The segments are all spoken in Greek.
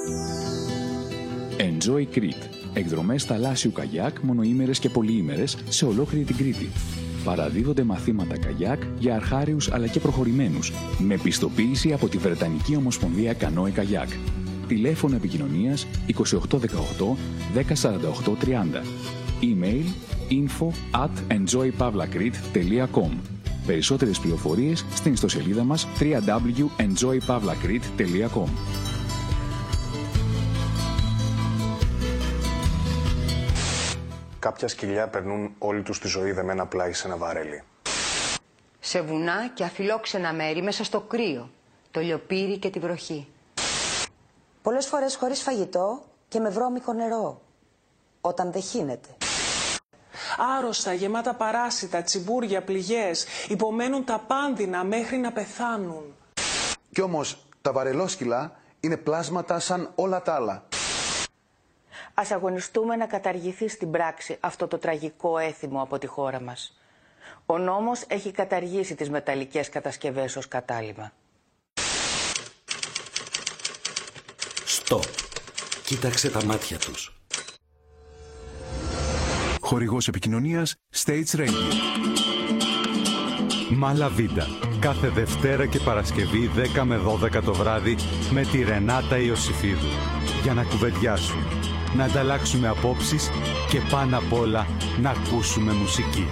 Enjoy Crete. Εκδρομές θαλάσσιου καγιάκ, μονοήμερες και πολυήμερες σε ολόκληρη την Κρήτη. Παραδίδονται μαθήματα καγιάκ για αρχάριους αλλά και προχωρημένους, με πιστοποίηση από τη Βρετανική Ομοσπονδία Κανόε Καγιάκ. Τηλέφωνο επικοινωνίας 2818 1048 30. Email info@enjoypavlakrete.com. Περισσότερες πληροφορίες στην ιστοσελίδα μας www.enjoypavlakrete.com. Κάποια σκυλιά περνούν όλη τους τη ζωή δεμένα πλάι σε ένα βαρέλι. Σε βουνά και αφιλόξενα μέρη μέσα στο κρύο, το λιοπύρι και τη βροχή. Πολλές φορές χωρίς φαγητό και με βρώμικο νερό, όταν δεν χύνεται. Άρρωστα, γεμάτα παράσιτα, τσιμπούρια, πληγές, υπομένουν τα πάνδυνα μέχρι να πεθάνουν. Κι όμως τα βαρελόσκυλα είναι πλάσματα σαν όλα τα άλλα. Ας αγωνιστούμε να καταργηθεί στην πράξη αυτό το τραγικό έθιμο από τη χώρα μας. Ο νόμος έχει καταργήσει τις μεταλλικές κατασκευές ως κατάλημα. Στοπ. Κοίταξε τα μάτια τους. Χορηγός επικοινωνίας States Radio. Μάλα Βίντα. Κάθε Δευτέρα και Παρασκευή 10 με 12 το βράδυ με τη Ρενάτα Ιωσιφίδου. Για να κουβεντιάσουμε, να ανταλλάξουμε απόψεις και πάνω απ' όλα να ακούσουμε μουσική.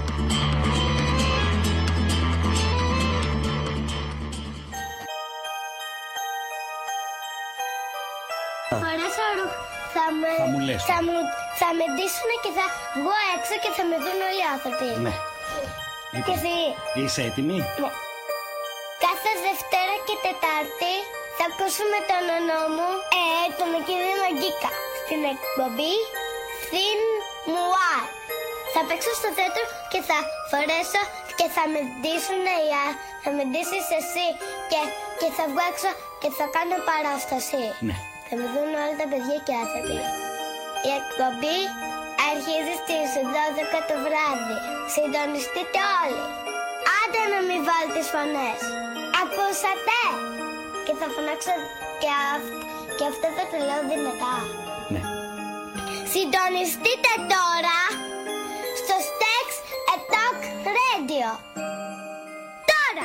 Θα με ντύσουνε και θα βγω έξω και θα με δουν όλοι οι άνθρωποι. Ναι. Λοιπόν, και εσύ. Είσαι έτοιμη? Ναι. Κάθε Δευτέρα και Τετάρτη θα ακούσουμε τον ονό μου, τον κύριο Μαγκίκα, στην εκπομπή Thin Muar. Θα παίξω στο θέατρο και θα φορέσω και θα με ντύσουνε θα με ντύσεις εσύ και θα βγω έξω και θα κάνω παράσταση. Ναι. Θα με δουν όλα τα παιδιά και άνθρωποι. Η εκπομπή αρχίζει στις 12 το βράδυ. Συντονιστείτε όλοι. Άντε να μην βάλει τις φωνές. Ακούσατε? Και θα φωνάξω και αυτό θα το λέω δυνατά. Ναι. Συντονιστείτε τώρα στο Stax Talk Radio. Τώρα!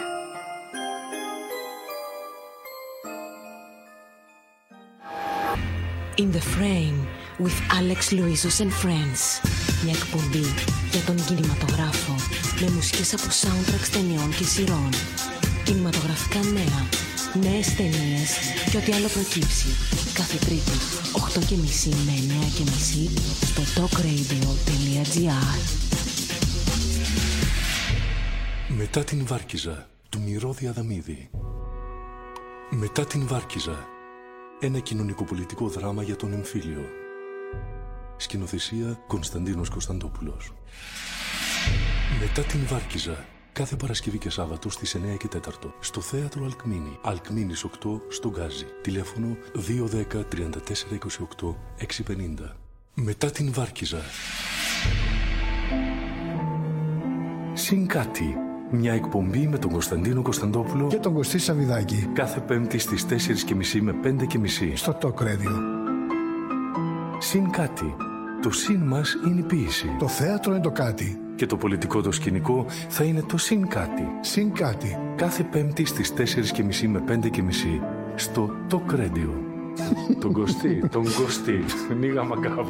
In the Frame with Alex Louisos and Friends. Μια εκπομπή για τον κινηματογράφο με μουσικές από soundtracks ταινιών και σειρών. Κινηματογραφικά νέα, νέες ταινίες και ό,τι άλλο προκύψει. Κάθε Τρίτη, 8:30 με 9:30 στο talkradio.gr. Μετά την Βάρκιζα του Μυρώδη Αδαμίδη. Μετά την Βάρκιζα. Ένα κοινωνικοπολιτικό δράμα για τον εμφύλιο. Σκηνοθεσία Κωνσταντίνος Κωνσταντόπουλος. Μετά την Βάρκιζα. Κάθε Παρασκευή και Σάββατο στις 9 και 4 στο Θέατρο Αλκμίνη. Αλκμίνης 8 στο Γκάζι. Τηλέφωνο 210 34 28 650. Μετά την Βάρκιζα. Συν κάτι. Μια εκπομπή με τον Κωνσταντίνο Κωνσταντόπουλο και τον Κωστή Σαββιδάκη. Κάθε Πέμπτη στις 4:30 με 5:30 στο Talk Radio. Συν κάτι. Το συν μας είναι η ποίηση. Το θέατρο είναι το κάτι. Και το πολιτικό το σκηνικό θα είναι το συν κάτι. Συν κάτι. Κάθε Πέμπτη στις 4:30 με 5:30 στο Talk Radio. Τον Κωστή. Νίγα μακάβα.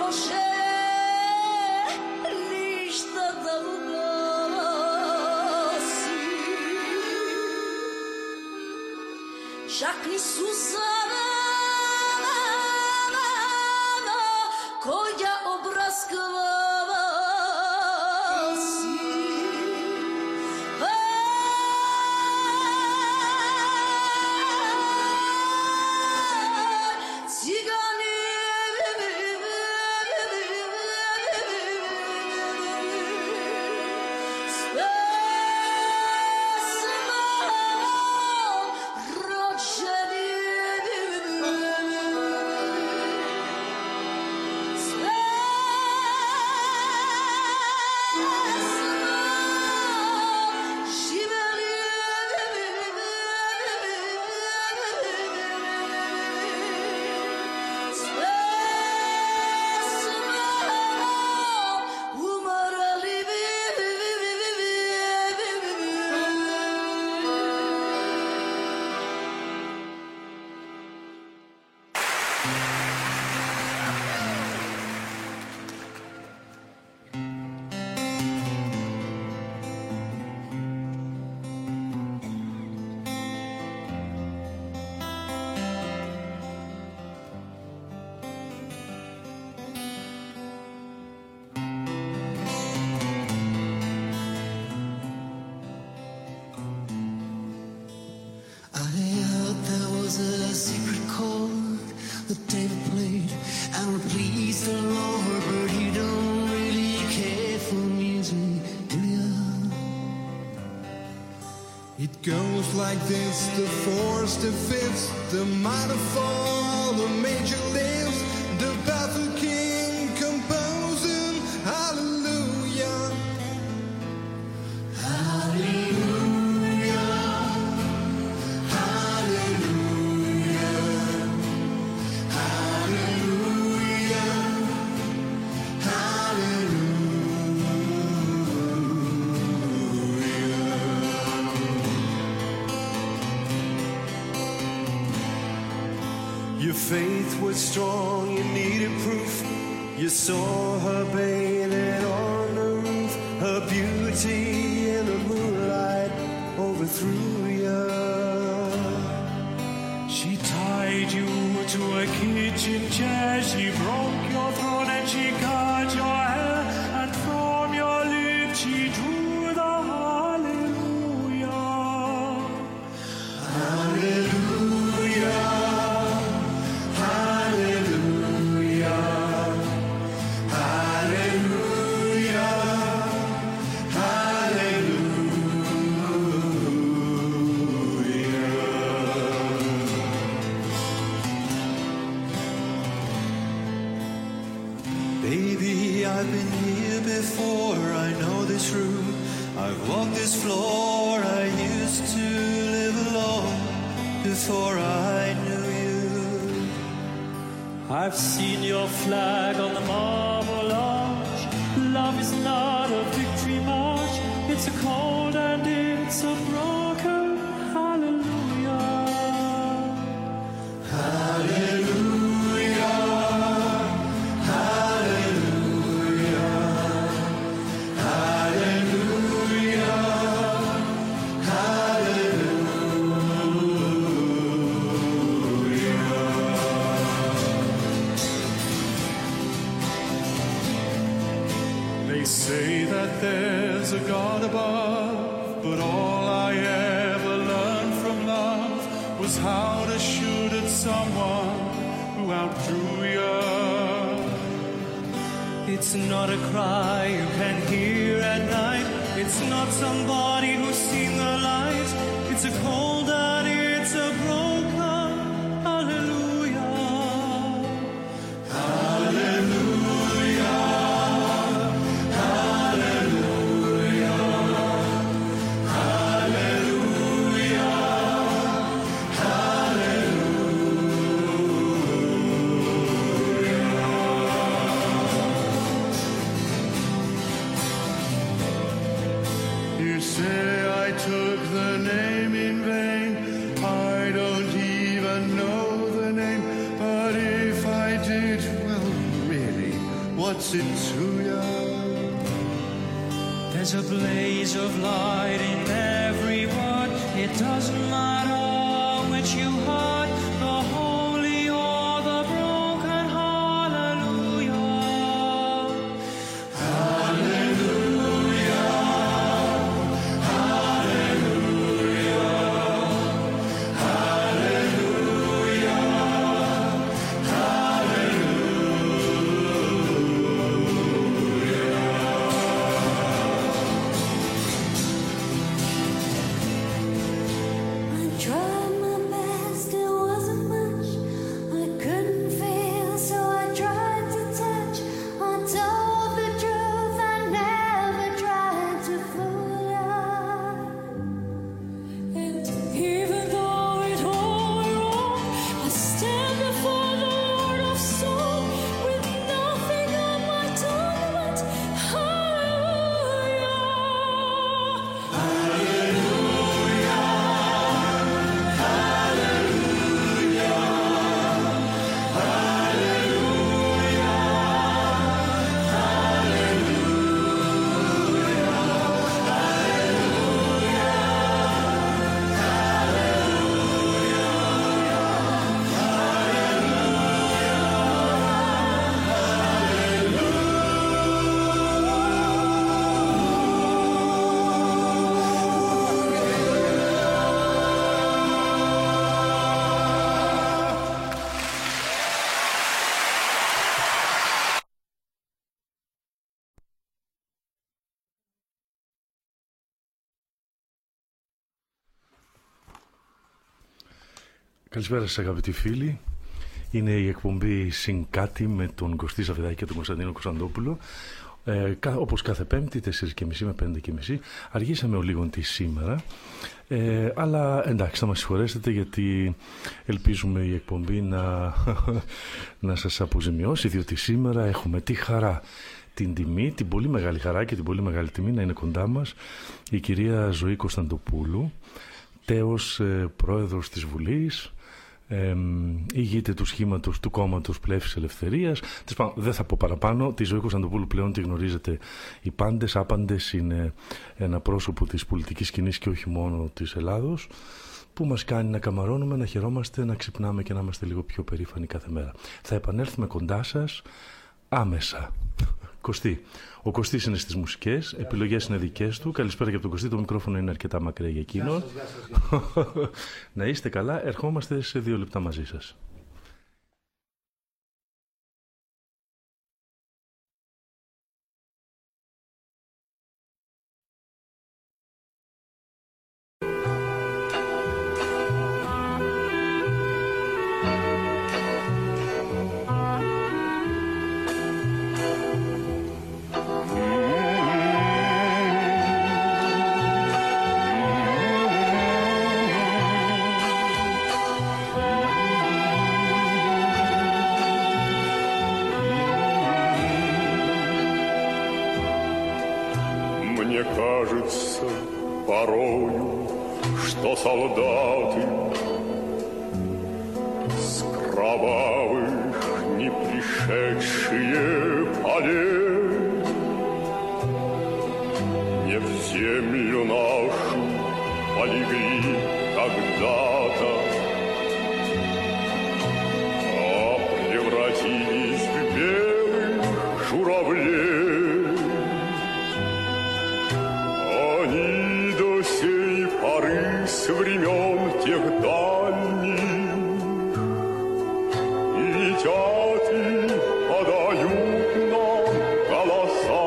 Like this, the fourth, the fifth, the minor fall, the major lives, the baffled king composing hallelujah, hallelujah, hallelujah, hallelujah, Your faith was strong, you needed proof. You saw her bathing on the roof. Her beauty in the moonlight overthrew you. She tied you to a kitchen chair. She broke your throne and she cut your hair. And from your lips she drew the hallelujah. hallelujah. I've been here before, I know this room, I've walked this floor, I used to live alone before I knew you. I've seen your flag on the marble arch. Love is not a victory march, it's a cold and it's a broken hallelujah. Hallelujah. Say that there's a God above, but all I ever learned from love was how to shoot at someone who outdrew you. It's not a cry you can hear at night. It's not somebody who's seen the light. It's a cold and it's a broken hallelujah. Hallelujah. You say I took the name in vain. what's it to ya? There's a blaze of light in everyone. It doesn't matter which you heard, the holy or the broken. Hallelujah. Hallelujah. Hallelujah. Hallelujah. Tried my best, it wasn't much. I couldn't feel, so I tried to touch. I told the truth, I never tried to fool ya. And even though it all went wrong, I stand before the Lord of Song with nothing on my tongue but hallelujah. Καλησπέρα σας αγαπητοί φίλοι. Είναι η εκπομπή Συγκάτι με τον Κωστή Σαββιδάκη και τον Κωνσταντίνο Κωνσταντόπουλο. Όπως κάθε Πέμπτη, 4:30 με 5:30. Αργήσαμε ο λίγον τη σήμερα. Αλλά εντάξει, θα μας συγχωρέσετε, γιατί ελπίζουμε η εκπομπή να σας αποζημιώσει, διότι σήμερα έχουμε τη χαρά, την τιμή, την πολύ μεγάλη χαρά και την πολύ μεγάλη τιμή να είναι κοντά μας η κυρία Ζωή Κωνσταντοπούλου, τέος πρόεδρος της Βουλής, ηγείται του σχήματος του κόμματος Πλεύσης Ελευθερίας. Δεν θα πω παραπάνω. Τη Ζωή Κωνσταντοπούλου πλέον τη γνωρίζετε οι πάντες, άπαντες. Είναι ένα πρόσωπο της πολιτικής σκηνής και όχι μόνο της Ελλάδος, που μας κάνει να καμαρώνουμε, να χαιρόμαστε, να ξυπνάμε και να είμαστε λίγο πιο περήφανοι κάθε μέρα. Θα επανέλθουμε κοντά σας άμεσα. Κωστή. Ο Κωστής είναι στις μουσικές, επιλογές είναι δικές του. Καλησπέρα και από τον Κωστή, το μικρόφωνο είναι αρκετά μακριά για εκείνον. Να είστε καλά, ερχόμαστε σε 2 λεπτά μαζί σας. Солдаты с кровавых не пришедшие полей не в землю нашу полегли когда-то, а превратились в белых журавлей. Они до сей поры с времен тех дальних летят и подают нам голоса.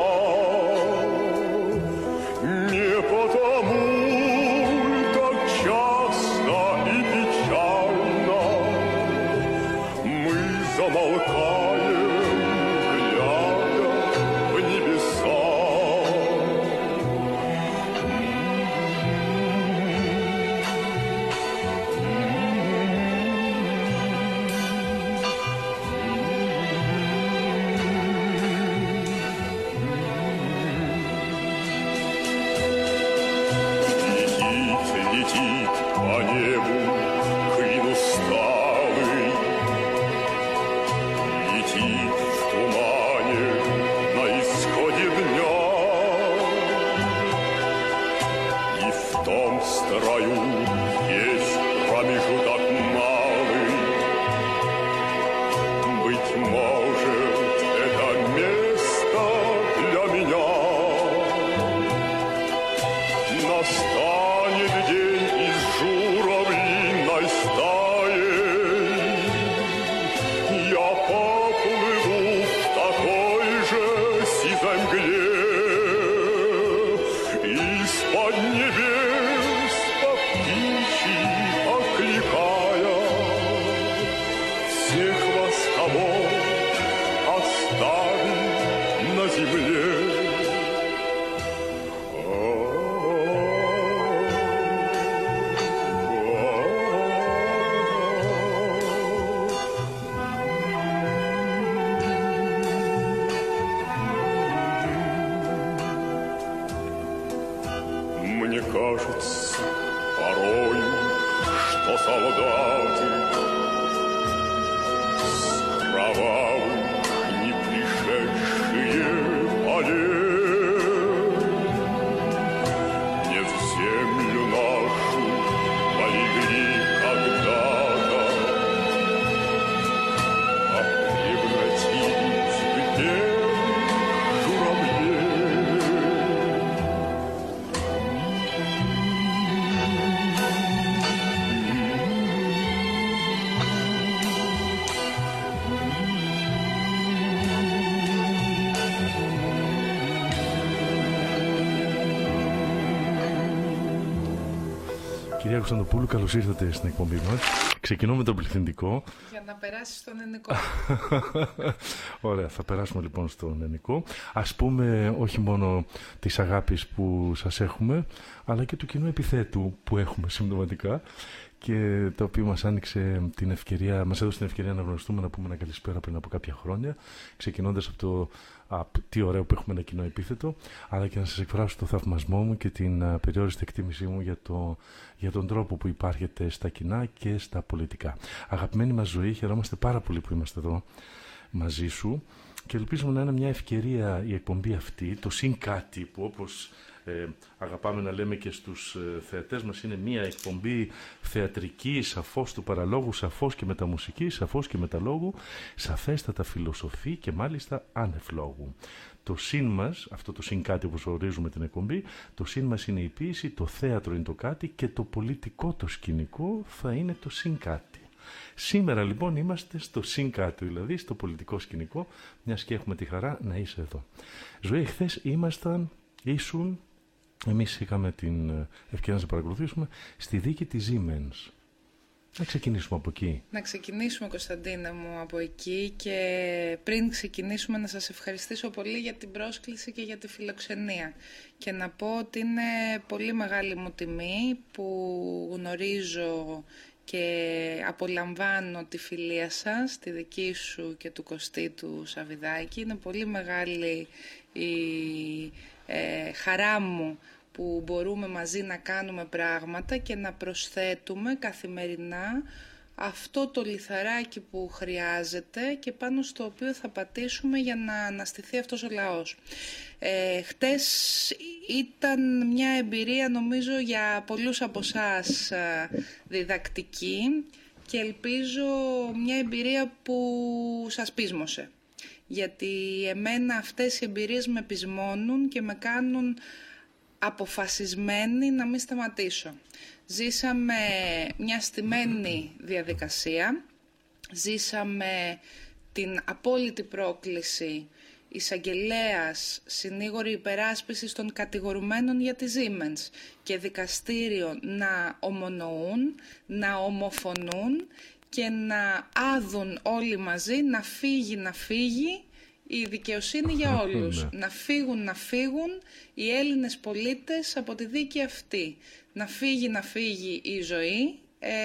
Не потому так часто и печально мы замолкаем, глядя в небеса. Летит по небу клин усталый, кровавых, не пришедшие полей. Не в землю нашу полегли когда-то, а превратились в белых журавлей. Κυρία Κωνσταντοπούλου, καλώς ήρθατε στην εκπομπή μας. Ξεκινώ με τον πληθυντικό. Για να περάσει στον ελληνικό. Ωραία, θα περάσουμε λοιπόν στον ελληνικό. Ας πούμε όχι μόνο της αγάπης που σας έχουμε, αλλά και του κοινού επιθέτου που έχουμε συμπτωματικά και το οποίο μας άνοιξε την ευκαιρία, μας έδωσε την ευκαιρία να γνωριστούμε, να πούμε ένα καλησπέρα πριν από κάποια χρόνια, ξεκινώντας από το τι ωραίο που έχουμε ένα κοινό επίθετο, αλλά και να σας εκφράσω το θαυμασμό μου και την περιόριστη εκτίμησή μου για τον τρόπο που υπάρχετε στα κοινά και στα πολιτικά. Αγαπημένη μας Ζωή, χαιρόμαστε πάρα πολύ που είμαστε εδώ μαζί σου και ελπίζουμε να είναι μια ευκαιρία η εκπομπή αυτή, το συν κάτι που όπως αγαπάμε να λέμε και στους θεατές μας, είναι μια εκπομπή θεατρική, σαφώς του παραλόγου, σαφώς και μεταμουσική, σαφώς και μεταλόγου, σαφέστατα φιλοσοφή και μάλιστα άνευ λόγου. Το συν μας, αυτό το συν κάτι όπως ορίζουμε την εκπομπή, το συν μας είναι η ποίηση, το θέατρο είναι το κάτι και το πολιτικό το σκηνικό θα είναι το συν κάτι. Σήμερα λοιπόν είμαστε στο συν κάτι, δηλαδή στο πολιτικό σκηνικό, μιας και έχουμε τη χαρά να είσαι εδώ. Ζωή, χθες ήσουν, εμείς είχαμε την ευκαιρία να σε παρακολουθήσουμε στη δίκη της Siemens. Να ξεκινήσουμε από εκεί. Να ξεκινήσουμε, Κωνσταντίνα μου, από εκεί και πριν ξεκινήσουμε να σας ευχαριστήσω πολύ για την πρόσκληση και για τη φιλοξενία και να πω ότι είναι πολύ μεγάλη μου τιμή που γνωρίζω και απολαμβάνω τη φιλία σας, τη δική σου και του Κωστή του Σαββιδάκη. Είναι πολύ μεγάλη η χαρά μου που μπορούμε μαζί να κάνουμε πράγματα και να προσθέτουμε καθημερινά αυτό το λιθαράκι που χρειάζεται και πάνω στο οποίο θα πατήσουμε για να αναστηθεί αυτός ο λαός. Χτες ήταν μια εμπειρία, νομίζω, για πολλούς από εσάς διδακτική και ελπίζω μια εμπειρία που σας πείσμωσε. Γιατί εμένα αυτές οι εμπειρίες με πεισμώνουν και με κάνουν αποφασισμένη να μην σταματήσω. Ζήσαμε μια στημένη διαδικασία, ζήσαμε την απόλυτη πρόκληση εισαγγελέας, συνήγορη υπεράσπισης των κατηγορουμένων για τη Siemens και δικαστήριο να ομονοούν, να ομοφωνούν και να άδουν όλοι μαζί να φύγει η δικαιοσύνη για όλους. Να φύγουν οι Έλληνες πολίτες από τη δίκη αυτή. Να φύγει η ζωή,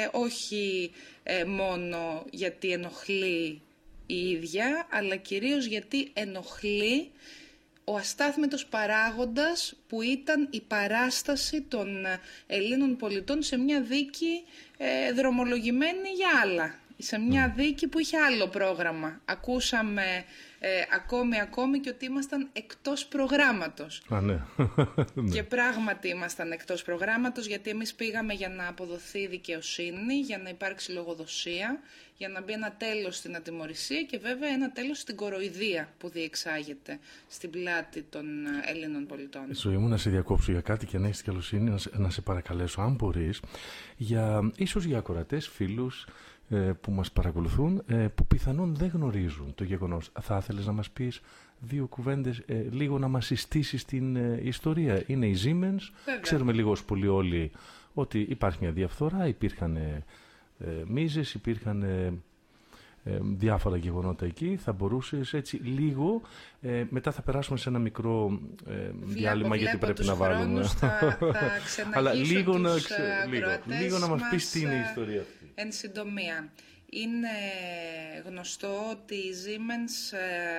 όχι μόνο γιατί ενοχλεί η ίδια, αλλά κυρίως γιατί ενοχλεί ο αστάθμητος παράγοντας που ήταν η παράσταση των Ελλήνων πολιτών σε μια δίκη δρομολογημένη για άλλα. Σε μια δίκη που είχε άλλο πρόγραμμα. Ακούσαμε ακόμη και ότι ήμασταν εκτός προγράμματος. Ναι. Και πράγματι ήμασταν εκτός προγράμματος, γιατί εμείς πήγαμε για να αποδοθεί δικαιοσύνη, για να υπάρξει λογοδοσία, για να μπει ένα τέλος στην ατιμωρησία και βέβαια ένα τέλος στην κοροϊδία που διεξάγεται στην πλάτη των Ελλήνων πολιτών. Ζωή μου, να σε διακόψω για κάτι και να έχεις καλοσύνη, να σε παρακαλέσω, αν μπορείς, ίσως για ακροατές, φίλους που μας παρακολουθούν, που πιθανόν δεν γνωρίζουν το γεγονός. Θα ήθελες να μας πεις δύο κουβέντες, λίγο να μας συστήσεις την ιστορία. Είναι η Siemens, ξέρουμε λίγο ως πολύ όλοι ότι υπάρχει μια διαφθορά, υπήρχαν μίζες, υπήρχαν διάφορα γεγονότα εκεί. Θα μπορούσες έτσι λίγο, μετά θα περάσουμε σε ένα μικρό διάλειμμα, γιατί πρέπει να βάλουμε. Αλλά λίγο να μας πεις τι είναι η ιστορία αυτή. Εν συντομία, είναι γνωστό ότι η Siemens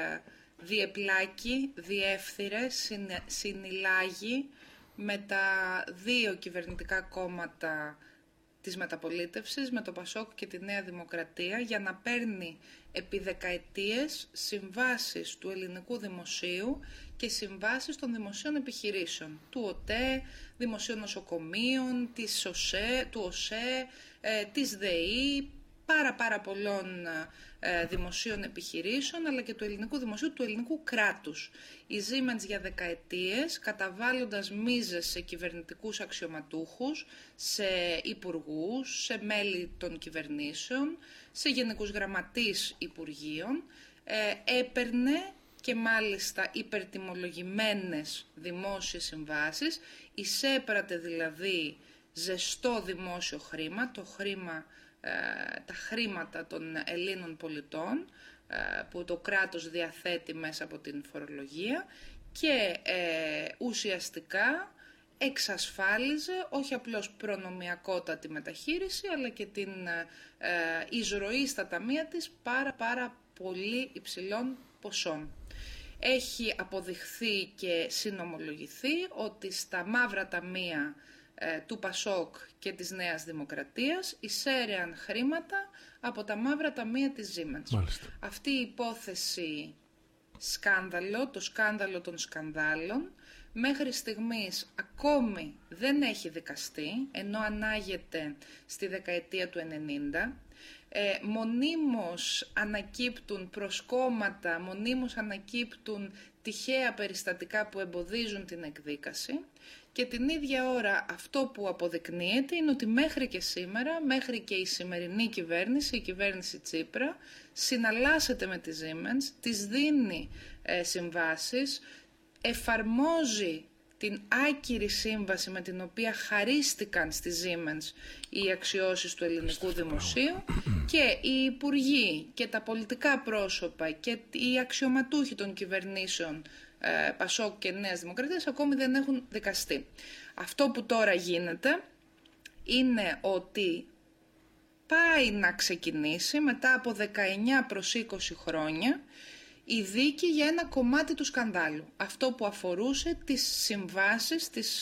διεπλάκει, διεύθυρε, συνυλάγει με τα δύο κυβερνητικά κόμματα της μεταπολίτευσης με το Πασόκ και τη Νέα Δημοκρατία για να παίρνει επί δεκαετίες συμβάσεις του ελληνικού δημοσίου και συμβάσεις των δημοσίων επιχειρήσεων, του ΟΤΕ, δημοσίων νοσοκομείων, του ΟΣΕ, της ΔΕΗ, πάρα πολλών δημοσίων επιχειρήσεων, αλλά και του ελληνικού δημοσίου, του ελληνικού κράτους. Η Siemens για δεκαετίες, καταβάλλοντας μίζες σε κυβερνητικούς αξιωματούχους, σε υπουργούς, σε μέλη των κυβερνήσεων, σε γενικούς γραμματείς υπουργείων, έπαιρνε και μάλιστα υπερτιμολογημένες δημόσιες συμβάσεις, εισέπρατε δηλαδή ζεστό δημόσιο χρήμα, τα χρήματα των Ελλήνων πολιτών που το κράτος διαθέτει μέσα από την φορολογία και ουσιαστικά εξασφάλιζε όχι απλώς προνομιακότατη μεταχείριση, αλλά και την εισρωή στα ταμεία της πάρα πολύ υψηλών ποσών. Έχει αποδειχθεί και συνομολογηθεί ότι στα μαύρα ταμεία του Πασόκ και της Νέας Δημοκρατίας εισέρεαν χρήματα από τα μαύρα ταμεία της Siemens. Μάλιστα. Αυτή η υπόθεση σκάνδαλο, το σκάνδαλο των σκανδάλων, μέχρι στιγμής ακόμη δεν έχει δικαστεί, ενώ ανάγεται στη δεκαετία του 90. Μονίμως ανακύπτουν προσκόμματα, μονίμως ανακύπτουν τυχαία περιστατικά που εμποδίζουν την εκδίκαση. Και την ίδια ώρα αυτό που αποδεικνύεται είναι ότι μέχρι και σήμερα, μέχρι και η σημερινή κυβέρνηση, η κυβέρνηση Τσίπρα, συναλλάσσεται με τη Siemens, της δίνει συμβάσεις, εφαρμόζει την άκυρη σύμβαση με την οποία χαρίστηκαν στη Siemens οι αξιώσεις του ελληνικού δημοσίου και οι υπουργοί και τα πολιτικά πρόσωπα και οι αξιωματούχοι των κυβερνήσεων Πασόκ και Νέας Δημοκρατίας ακόμη δεν έχουν δικαστεί. Αυτό που τώρα γίνεται είναι ότι πάει να ξεκινήσει μετά από 19 προς 20 χρόνια η δίκη για ένα κομμάτι του σκανδάλου. Αυτό που αφορούσε τις συμβάσεις, τις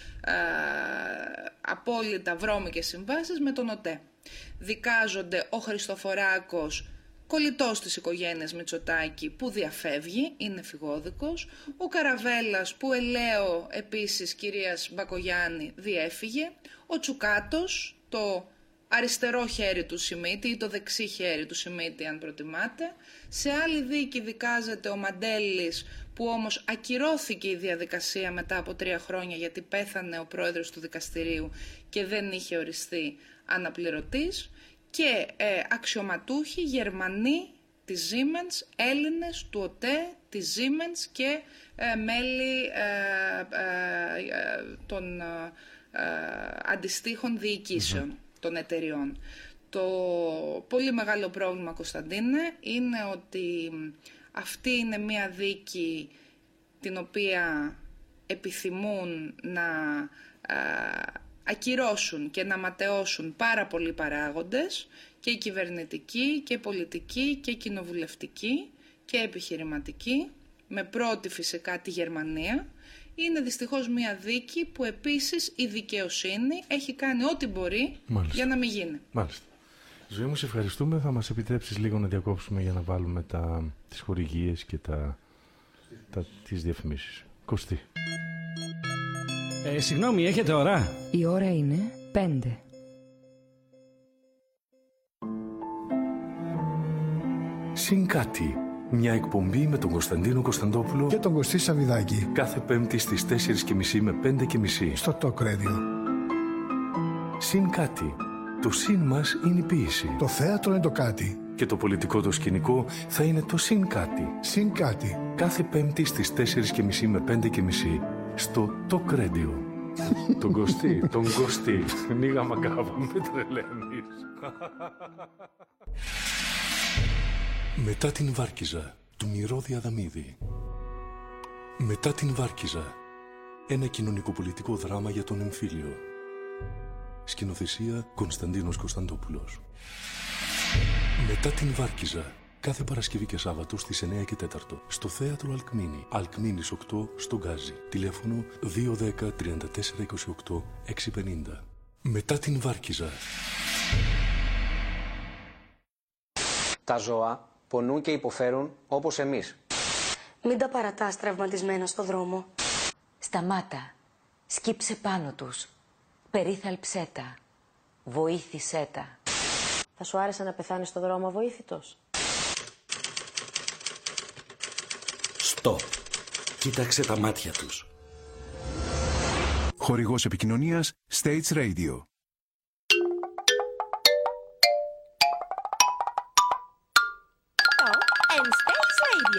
απόλυτα βρώμικες συμβάσεις με τον ΟΤΕ. Δικάζονται ο Χριστοφοράκος, κολλητός της οικογένειας Μητσοτάκη, που διαφεύγει, είναι φυγόδικος, ο Καραβέλλας που ελαίο επίσης κυρίας Μπακογιάννη διέφυγε, ο Τσουκάτος, το αριστερό χέρι του Σιμίτη ή το δεξί χέρι του Σιμίτη αν προτιμάτε. Σε άλλη δίκη δικάζεται ο Μαντέλης, που όμως ακυρώθηκε η διαδικασία μετά από 3 χρόνια γιατί πέθανε ο πρόεδρος του δικαστηρίου και δεν είχε οριστεί αναπληρωτής, και αξιωματούχοι Γερμανοί της Siemens, Έλληνες του ΟΤΕ, της Siemens και μέλη των αντιστοίχων διοικήσεων των εταιριών. Το πολύ μεγάλο πρόβλημα, Κωνσταντίνε, είναι ότι αυτή είναι μια δίκη την οποία επιθυμούν να ακυρώσουν και να ματαιώσουν πάρα πολλοί παράγοντες, και κυβερνητικοί και πολιτικοί και κοινοβουλευτικοί και επιχειρηματικοί, με πρώτη φυσικά τη Γερμανία. Είναι δυστυχώς μια δίκη που επίσης η δικαιοσύνη έχει κάνει ό,τι μπορεί για να μην γίνει. Μάλιστα. Ζωή μου, σε ευχαριστούμε. Θα μας επιτρέψεις λίγο να διακόψουμε για να βάλουμε τις χορηγίες και τις διαφημίσεις. Κωστή. Συγγνώμη, έχετε ώρα? Η ώρα είναι 5. Συν κάτι. Μια εκπομπή με τον Κωνσταντίνο Κωνσταντόπουλο και τον Κωστή Σαββιδάκη. Κάθε Πέμπτη στις 4:30 με 5:30 στο Talk Radio. Συν κάτι. Το συν μας είναι η ποίηση. Το θέατρο είναι το κάτι. Και το πολιτικό το σκηνικό θα είναι το συν κάτι. Συν κάτι. Κάθε Πέμπτη στις 4:30 με 5:30 στο Talk Radio. Τον Κωστή. Νίγα μακάβα, με τρελαίνεις. Μετά την Βάρκιζα, του Μυρώδη Αδαμίδη. Μετά την Βάρκιζα, ένα κοινωνικοπολιτικό δράμα για τον εμφύλιο. Σκηνοθεσία Κωνσταντίνος Κωνσταντόπουλος. Μετά την Βάρκιζα, κάθε Παρασκευή και Σάββατο στις 9 και 4 στο θέατρο Αλκμίνη. Αλκμίνης 8 στον Γκάζι. Τηλέφωνο 210 34 28 650. Μετά την Βάρκιζα. Τα ζώα πονούν και υποφέρουν όπως εμείς. Μην τα παρατάς τραυματισμένα στο δρόμο. Σταμάτα. Σκύψε πάνω τους. Περίθαλψέ τα. Βοήθησέ τα. Θα σου άρεσε να πεθάνεις στο δρόμο αβοήθητος? Στοπ. Κοίταξε τα μάτια τους. Χορηγός επικοινωνίας Stage Radio. And Stage Radio.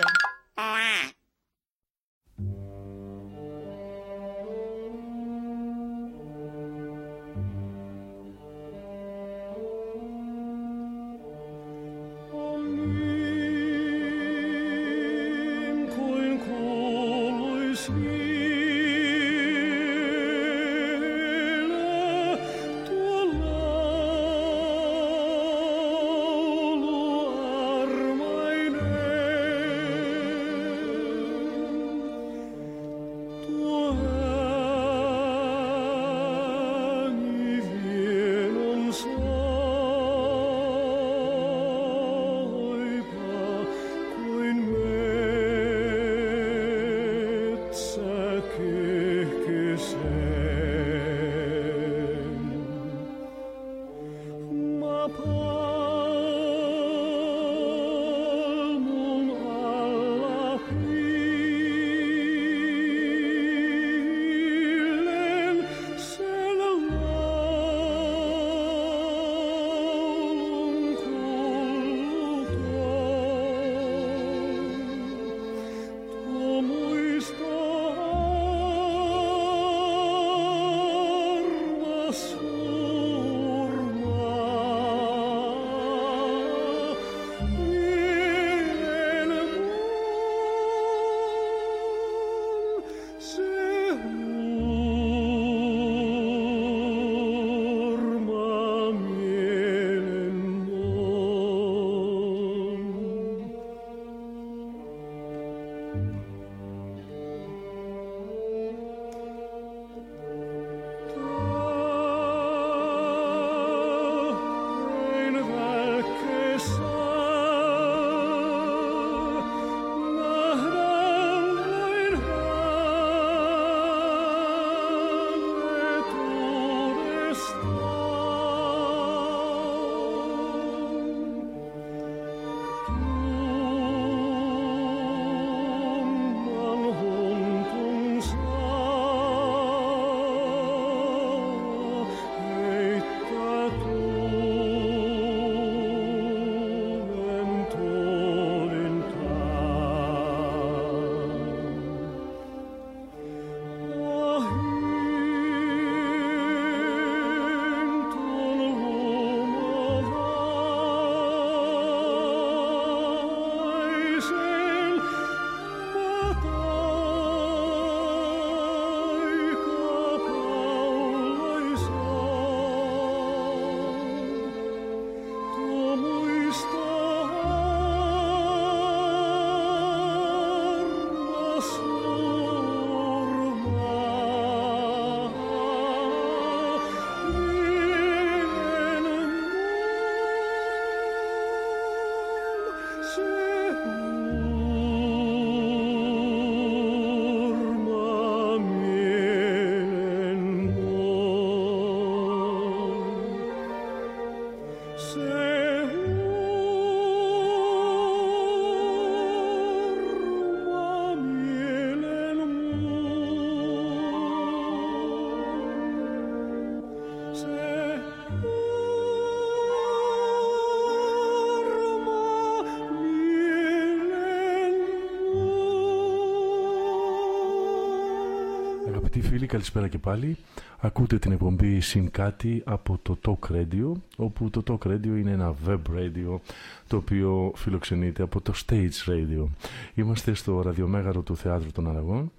Φίλοι, καλησπέρα και πάλι. Ακούτε την εκπομπή «Συν κάτι» από το Talk Radio, όπου το Talk Radio είναι ένα web radio το οποίο φιλοξενείται από το Stage Radio. Είμαστε στο ραδιομέγαρο του Θεάτρου των Αραγών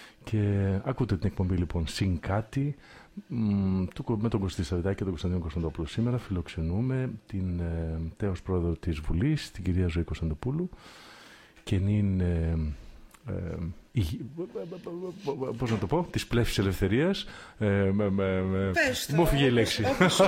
και ακούτε την εκπομπή λοιπόν «Συν κάτι» με τον Κωστή Σαββιδάκη και τον Κωνσταντίνο Κωνσταντόπουλο. Σήμερα φιλοξενούμε την τέος πρόεδρο της Βουλής, την κυρία Ζωή Κωνσταντοπούλου, και πώς να το πω, της πλεύσης ελευθερίας. Μου φύγε η λέξη.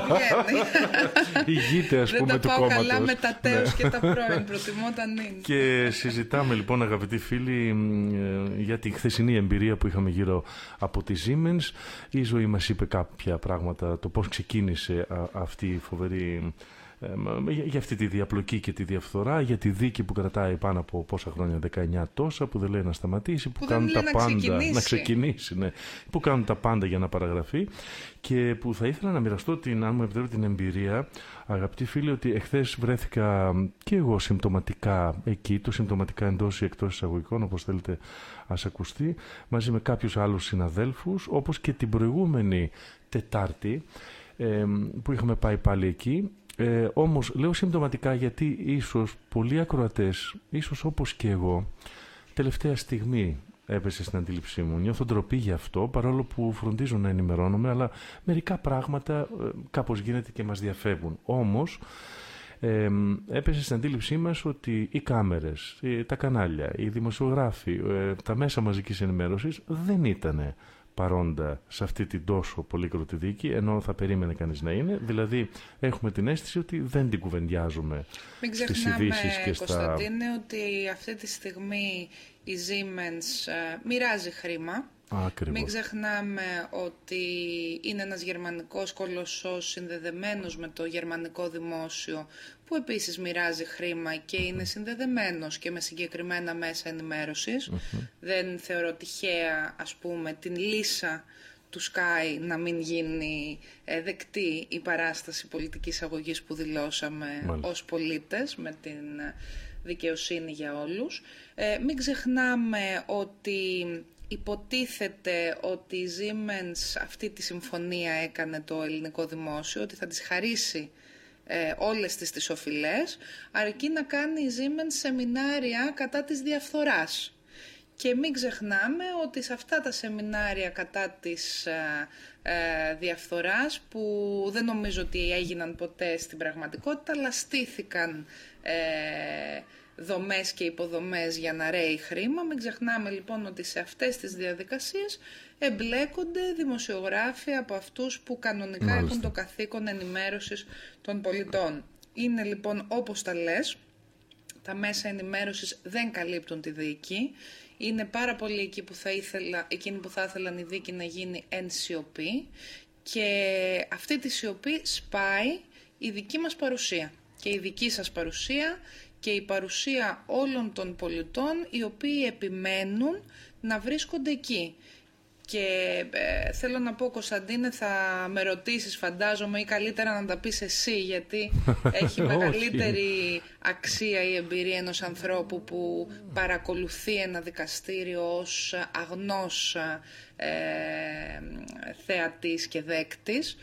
Ηγείται, ας πούμε, του κόμματος. Δεν τα πάω καλά με τα τέος και τα πρώην, προτιμόταν είναι. Και συζητάμε λοιπόν, αγαπητοί φίλοι, για τη χθεσινή εμπειρία που είχαμε γύρω από τη Siemens. Η Ζωή μας είπε κάποια πράγματα, το πώς ξεκίνησε αυτή η φοβερή... για αυτή τη διαπλοκή και τη διαφθορά, για τη δίκη που κρατάει πάνω από πόσα χρόνια, 19 τόσα, που δεν λέει να σταματήσει, που κάνουν τα πάντα να ξεκινήσει, ναι, που κάνουν τα πάντα για να παραγραφεί, και που θα ήθελα να μοιραστώ αν μου επιτρέπετε την εμπειρία, αγαπητοί φίλοι, ότι εχθές βρέθηκα και εγώ συμπτωματικά εκεί, το συμπτωματικά εντός ή εκτός εισαγωγικών, όπως θέλετε ας ακουστεί, μαζί με κάποιους άλλους συναδέλφους, όπως και την προηγούμενη Τετάρτη που είχαμε πάει πάλι εκεί. Όμως λέω συμπτωματικά γιατί ίσως πολλοί ακροατές, ίσως όπως και εγώ, τελευταία στιγμή έπεσε στην αντίληψή μου. Νιώθω ντροπή γι' αυτό, παρόλο που φροντίζω να ενημερώνομαι, αλλά μερικά πράγματα κάπως γίνεται και μας διαφεύγουν. Όμως έπεσε στην αντίληψή μας ότι οι κάμερες, τα κανάλια, οι δημοσιογράφοι, τα μέσα μαζικής ενημέρωσης δεν ήτανε παρόντα σε αυτή την τόσο πολύκροτη δίκη, ενώ θα περίμενε κανείς να είναι. Δηλαδή έχουμε την αίσθηση ότι δεν την κουβεντιάζουμε στις ειδήσεις και στα... Κωνσταντίνε, ότι αυτή τη στιγμή η Siemens μοιράζει χρήμα. Ακριβώς. Μην ξεχνάμε ότι είναι ένας γερμανικός κολοσσός συνδεδεμένος με το γερμανικό δημόσιο, που επίσης μοιράζει χρήμα και είναι συνδεδεμένος και με συγκεκριμένα μέσα ενημέρωσης. Δεν θεωρώ τυχαία, ας πούμε, την λύσα του Sky να μην γίνει δεκτή η παράσταση πολιτικής αγωγής που δηλώσαμε ως πολίτες με την δικαιοσύνη για όλους. Μην ξεχνάμε ότι υποτίθεται ότι η Siemens αυτή τη συμφωνία έκανε το ελληνικό δημόσιο, ότι θα της χαρίσει όλες τις οφειλές, αρκεί να κάνει η Siemens σεμινάρια κατά της διαφθοράς. Και μην ξεχνάμε ότι σε αυτά τα σεμινάρια κατά της διαφθοράς, που δεν νομίζω ότι έγιναν ποτέ στην πραγματικότητα, αλλά στήθηκαν δομές και υποδομές για να ρέει χρήμα. Μην ξεχνάμε λοιπόν ότι σε αυτές τις διαδικασίες εμπλέκονται δημοσιογράφοι από αυτούς που κανονικά έχουν το καθήκον ενημέρωσης των πολιτών. Είναι λοιπόν όπως τα λες, τα μέσα ενημέρωσης δεν καλύπτουν τη δίκη. Είναι πάρα πολύ εκείνοι που θα ήθελαν η δίκη να γίνει εν σιωπή, και αυτή τη σιωπή σπάει η δική μας παρουσία και η δική σας παρουσία και η παρουσία όλων των πολιτών, οι οποίοι επιμένουν να βρίσκονται εκεί. Και θέλω να πω, Κωνσταντίνε, θα με ρωτήσεις φαντάζομαι, ή καλύτερα να τα πεις εσύ, γιατί έχει μεγαλύτερη αξία η εμπειρία ενός ανθρώπου που παρακολουθεί ένα δικαστήριο ως αγνός θεατής και δέκτης.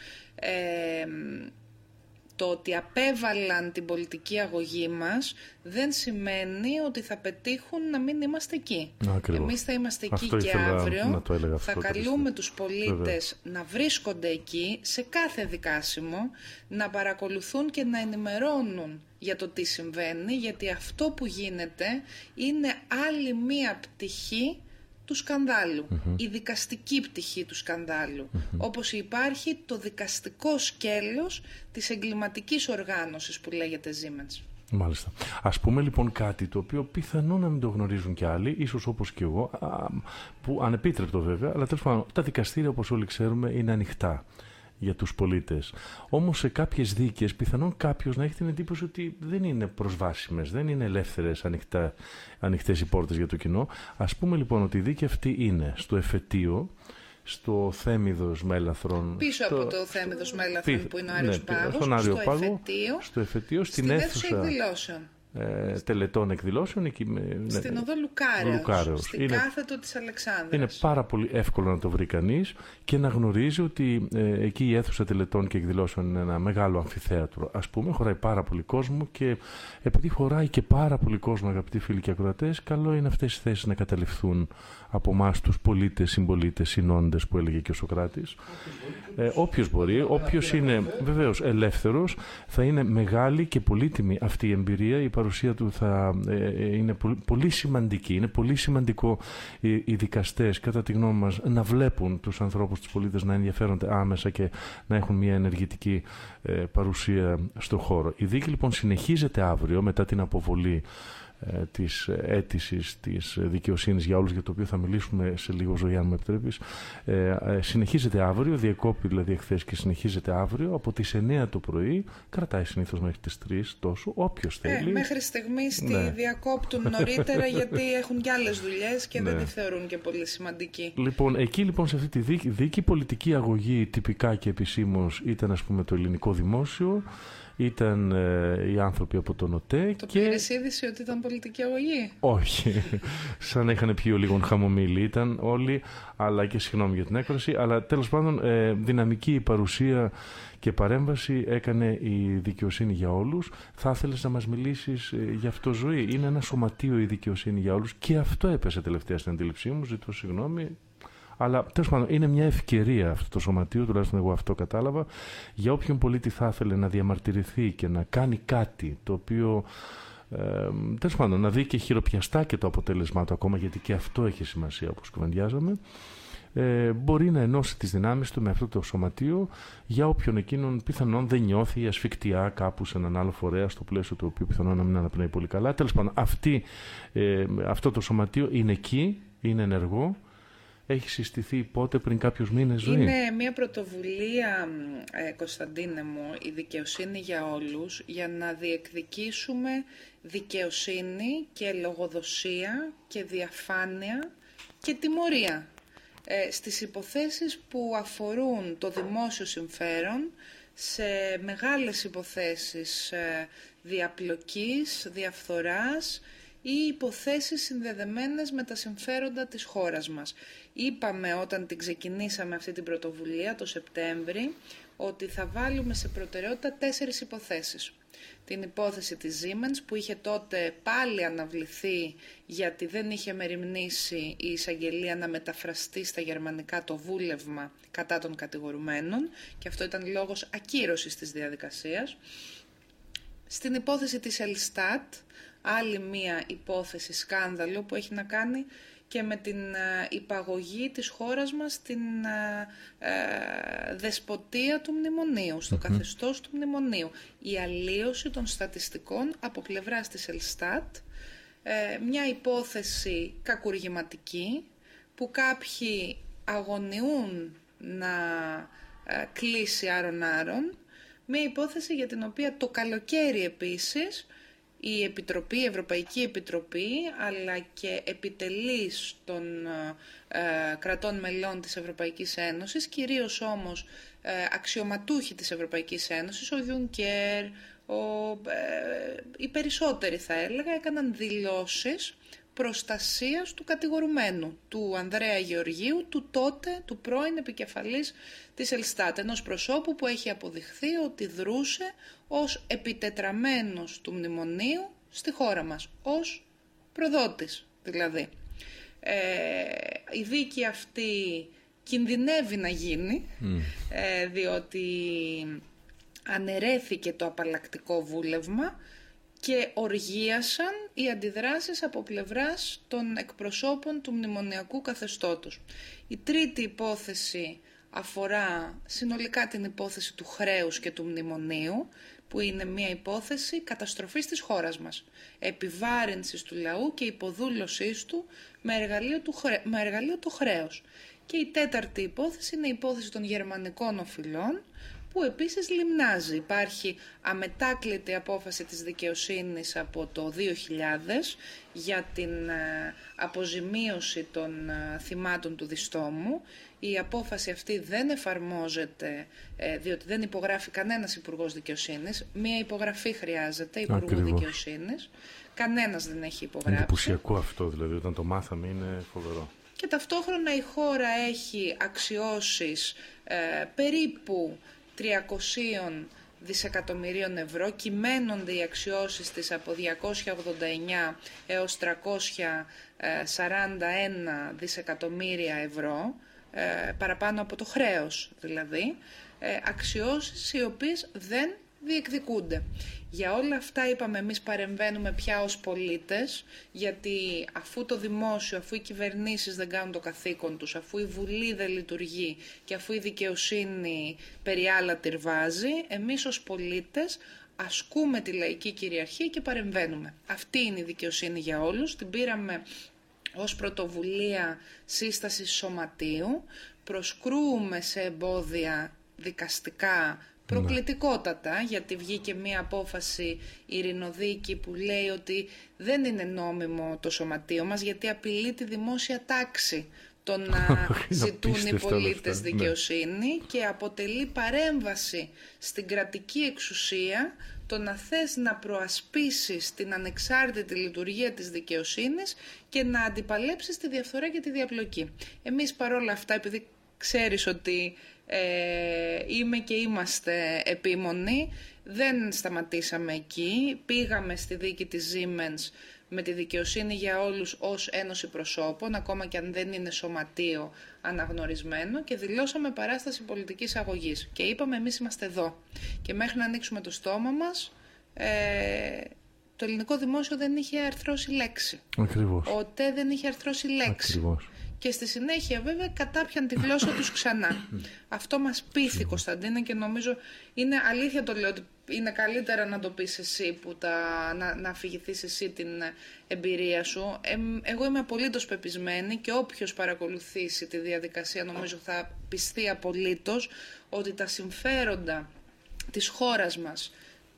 Το ότι απέβαλαν την πολιτική αγωγή μας δεν σημαίνει ότι θα πετύχουν να μην είμαστε εκεί. Εμείς θα είμαστε εκεί και αύριο. Θα καλούμε τους πολίτες να βρίσκονται εκεί σε κάθε δικάσιμο, να παρακολουθούν και να ενημερώνουν για το τι συμβαίνει, γιατί αυτό που γίνεται είναι άλλη μία πτυχή του σκανδάλου, η δικαστική πτυχή του σκανδάλου, όπως υπάρχει το δικαστικό σκέλος της εγκληματικής οργάνωσης που λέγεται Siemens. Μάλιστα. Ας πούμε λοιπόν κάτι το οποίο πιθανόν να μην το γνωρίζουν κι άλλοι, ίσως όπως και εγώ, που ανεπίτρεπτο βέβαια, αλλά τέλος πάντων τα δικαστήρια, όπως όλοι ξέρουμε, είναι ανοιχτά για τους πολίτες. Όμως σε κάποιες δίκες πιθανόν κάποιος να έχει την εντύπωση ότι δεν είναι προσβάσιμες, δεν είναι ελεύθερες, ανοιχτές οι πόρτες για το κοινό. Ας πούμε λοιπόν ότι η δίκη αυτή είναι στο εφετείο, στο Θέμιδος Μέλαθρον. Πίσω από το Θέμιδος Μέλαθρον που είναι ο Άριος Πάγος, στο εφετείο, στην αίθουσα εκδηλώσεων. Τελετών εκδηλώσεων εκεί, στην οδό Λουκάρεως, στην κάθετο της Αλεξάνδρας. Είναι πάρα πολύ εύκολο να το βρει κανείς και να γνωρίζει ότι εκεί η αίθουσα τελετών και εκδηλώσεων είναι ένα μεγάλο αμφιθέατρο, ας πούμε, χωράει πάρα πολύ κόσμο, και επειδή χωράει και πάρα πολύ κόσμο, αγαπητοί φίλοι και ακροατές, καλό είναι αυτές οι θέσεις να καταληφθούν από εμάς τους πολίτες, συμπολίτες, συνόντες που έλεγε και ο Σωκράτης. Όποιος μπορεί, όποιος είναι βεβαίως ελεύθερος, θα είναι μεγάλη και πολύτιμη αυτή η εμπειρία, η παρουσία του θα είναι πολύ σημαντική. Είναι πολύ σημαντικό οι δικαστές, κατά τη γνώμη μας, να βλέπουν τους ανθρώπους, τους πολίτες, να ενδιαφέρονται άμεσα και να έχουν μια ενεργητική παρουσία στο χώρο. Η δίκη λοιπόν συνεχίζεται αύριο μετά την αποβολή της αίτησης της δικαιοσύνης για όλους, για το οποίο θα μιλήσουμε σε λίγο, Ζωή, αν μου επιτρέπεις. Συνεχίζεται αύριο, διεκόπη δηλαδή εχθές και συνεχίζεται αύριο από τις 9 το πρωί, κρατάει συνήθως μέχρι τις 3 τόσο, όποιος θέλει. Μέχρι στιγμής τη διακόπτουν νωρίτερα γιατί έχουν και άλλες δουλειές και δεν τη θεωρούν και πολύ σημαντική. Λοιπόν, εκεί λοιπόν σε αυτή τη δίκη πολιτική αγωγή τυπικά και επισήμως ήταν, ας πούμε, το ελληνικό δημόσιο. Ήταν οι άνθρωποι από τον ΟΤΕ. Το πήρες είδηση ότι ήταν πολιτική αγωγή? Όχι. Σαν να είχαν πιει λίγο χαμομήλι ήταν όλοι, αλλά και συγγνώμη για την έκφραση. Αλλά τέλος πάντων, δυναμική παρουσία και παρέμβαση έκανε η δικαιοσύνη για όλους. Θα ήθελες να μας μιλήσεις γι' αυτό, Ζωή? Είναι ένα σωματείο η δικαιοσύνη για όλους και αυτό έπεσε τελευταία στην αντίληψή μου. Ζητώ συγγνώμη. Αλλά τέλος πάντων είναι μια ευκαιρία αυτό το σωματείο, τουλάχιστον εγώ αυτό κατάλαβα, για όποιον πολίτη θα ήθελε να διαμαρτυρηθεί και να κάνει κάτι το οποίο τέλος πάντων να δει και χειροπιαστά και το αποτέλεσμά του ακόμα, γιατί και αυτό έχει σημασία όπως κουβεντιάζαμε, μπορεί να ενώσει τις δυνάμεις του με αυτό το σωματείο για όποιον εκείνον πιθανόν δεν νιώθει ασφικτιά κάπου σε έναν άλλο φορέα, στο πλαίσιο του οποίου πιθανόν να μην αναπνέει πολύ καλά. Τέλος πάντων αυτό το σωματείο είναι εκεί, είναι ενεργό. Έχει συστηθεί πότε, πριν κάποιους μήνες, Ζωή? Είναι μια πρωτοβουλία, Κωνσταντίνε μου, η δικαιοσύνη για όλους, για να διεκδικήσουμε δικαιοσύνη και λογοδοσία και διαφάνεια και τιμωρία στις υποθέσεις που αφορούν το δημόσιο συμφέρον, σε μεγάλες υποθέσεις διαπλοκής, διαφθοράς ή υποθέσεις συνδεδεμένες με τα συμφέροντα της χώρας μας. Είπαμε όταν την ξεκινήσαμε αυτή την πρωτοβουλία το Σεπτέμβρη ότι θα βάλουμε σε προτεραιότητα 4 υποθέσεις. Την υπόθεση της Siemens που είχε τότε πάλι αναβληθεί γιατί δεν είχε μεριμνήσει η εισαγγελία να μεταφραστεί στα γερμανικά το βούλευμα κατά των κατηγορουμένων και αυτό ήταν λόγος ακύρωσης της διαδικασίας. Στην υπόθεση της Ελστάτ, άλλη μία υπόθεση σκάνδαλο που έχει να κάνει και με την υπαγωγή της χώρας μας στην δεσποτεία του μνημονίου, στο καθεστώς του μνημονίου. Η αλλίωση των στατιστικών από πλευράς της Ελστάτ, μια υπόθεση κακουργηματική που κάποιοι αγωνιούν να κλείσει άρον-άρον, μια υπόθεση για την οποία το καλοκαίρι επίσης η Ευρωπαϊκή Επιτροπή αλλά και επιτελείς των κρατών μελών της Ευρωπαϊκής Ένωσης, κυρίως όμως αξιωματούχοι της Ευρωπαϊκής Ένωσης, ο Juncker, οι περισσότεροι θα έλεγα, έκαναν δηλώσεις προστασίας του κατηγορουμένου, του Ανδρέα Γεωργίου, του πρώην επικεφαλής της Ελστάτ, ενός προσώπου που έχει αποδειχθεί ότι δρούσε ως επιτετραμένος του μνημονίου στη χώρα μας, ως προδότης δηλαδή. Η δίκη αυτή κινδυνεύει να γίνει, διότι αναιρέθηκε το απαλλακτικό βούλευμα και οργίασαν οι αντιδράσεις από πλευράς των εκπροσώπων του μνημονιακού καθεστώτος. Η τρίτη υπόθεση αφορά συνολικά την υπόθεση του χρέους και του μνημονίου, που είναι μια υπόθεση καταστροφής της χώρας μας, επιβάρυνσης του λαού και υποδούλωσής του με εργαλείο το χρέος. Και η τέταρτη υπόθεση είναι η υπόθεση των γερμανικών οφειλών, που επίσης λιμνάζει. Υπάρχει αμετάκλητη απόφαση της δικαιοσύνης από το 2000 για την αποζημίωση των θυμάτων του διστόμου. Η απόφαση αυτή δεν εφαρμόζεται διότι δεν υπογράφει κανένας υπουργός δικαιοσύνης. Μία υπογραφή χρειάζεται υπουργού δικαιοσύνης. Κανένας δεν έχει υπογράψει. Είναι εντυπωσιακό αυτό, δηλαδή όταν το μάθαμε είναι φοβερό. Και ταυτόχρονα η χώρα έχει αξιώσεις περίπου 300 δισεκατομμυρίων ευρώ, κυμαίνονται οι αξιώσεις της από 289 έως 341 δισεκατομμύρια ευρώ, παραπάνω από το χρέος δηλαδή, αξιώσεις οι οποίες δεν διεκδικούνται. Για όλα αυτά είπαμε εμείς παρεμβαίνουμε πια ως πολίτες, γιατί αφού το δημόσιο, αφού οι κυβερνήσεις δεν κάνουν το καθήκον τους, αφού η Βουλή δεν λειτουργεί και αφού η δικαιοσύνη περί άλλα τυρβάζει, εμείς ως πολίτες ασκούμε τη λαϊκή κυριαρχία και παρεμβαίνουμε. Αυτή είναι η δικαιοσύνη για όλους. Την πήραμε ως πρωτοβουλία σύστασης σωματείου. Προσκρούμε σε εμπόδια δικαστικά προκλητικότατα, γιατί βγήκε μία απόφαση ειρηνοδίκη που λέει ότι δεν είναι νόμιμο το σωματείο μας, γιατί απειλεί τη δημόσια τάξη το να ζητούν οι πολίτες δικαιοσύνη και αποτελεί παρέμβαση στην κρατική εξουσία το να θες να προασπίσεις την ανεξάρτητη λειτουργία της δικαιοσύνης και να αντιπαλέψεις τη διαφθορά και τη διαπλοκή. Εμείς παρόλα αυτά, επειδή ξέρεις ότι είμαι και είμαστε επίμονοι, δεν σταματήσαμε εκεί. Πήγαμε στη δίκη της Siemens με τη δικαιοσύνη για όλους ως ένωση προσώπων, ακόμα και αν δεν είναι σωματείο αναγνωρισμένο, και δηλώσαμε παράσταση πολιτικής αγωγής. Και είπαμε εμείς είμαστε εδώ. Και μέχρι να ανοίξουμε το στόμα μας, το ελληνικό δημόσιο δεν είχε αρθρώσει λέξη. Ακριβώς. Ο ΤΕ δεν είχε αρθρώσει λέξη. Ακριβώς. Και στη συνέχεια βέβαια κατάπιαν τη γλώσσα τους ξανά. Αυτό μας πείθει, Κωνσταντίνε, και νομίζω είναι αλήθεια, το λέω, ότι είναι καλύτερα να το πεις εσύ που να αφηγηθείς εσύ την εμπειρία σου. Εγώ είμαι απολύτως πεπισμένη και όποιος παρακολουθήσει τη διαδικασία νομίζω θα πιστεί απολύτως ότι τα συμφέροντα της χώρας μας,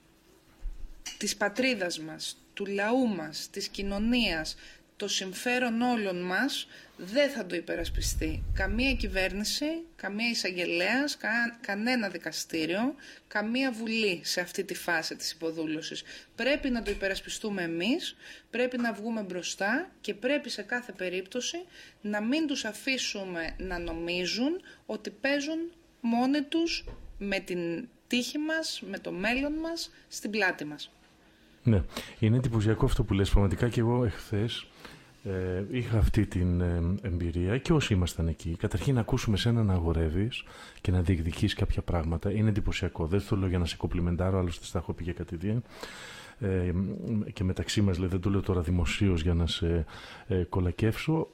της πατρίδας μας, του λαού μας, της κοινωνίας, το συμφέρον όλων μας δεν θα το υπερασπιστεί καμία κυβέρνηση, καμία εισαγγελέας, κανένα δικαστήριο, καμία βουλή σε αυτή τη φάση της υποδούλωσης. Πρέπει να το υπερασπιστούμε εμείς, πρέπει να βγούμε μπροστά και πρέπει σε κάθε περίπτωση να μην τους αφήσουμε να νομίζουν ότι παίζουν μόνοι τους με την τύχη μας, με το μέλλον μας, στην πλάτη μας. Ναι, είναι εντυπωσιακό αυτό που λες πραγματικά, και εγώ εχθές είχα αυτή την εμπειρία και όσοι ήμασταν εκεί. Καταρχήν να ακούσουμε σένα να αγορεύεις και να διεκδικείς κάποια πράγματα είναι εντυπωσιακό. Δεν το λέω για να σε κομπλιμεντάρω, άλλωστε στα έχω πει και κατηδίαν. Και μεταξύ μας, δεν το λέω τώρα δημοσίως για να σε κολακεύσω.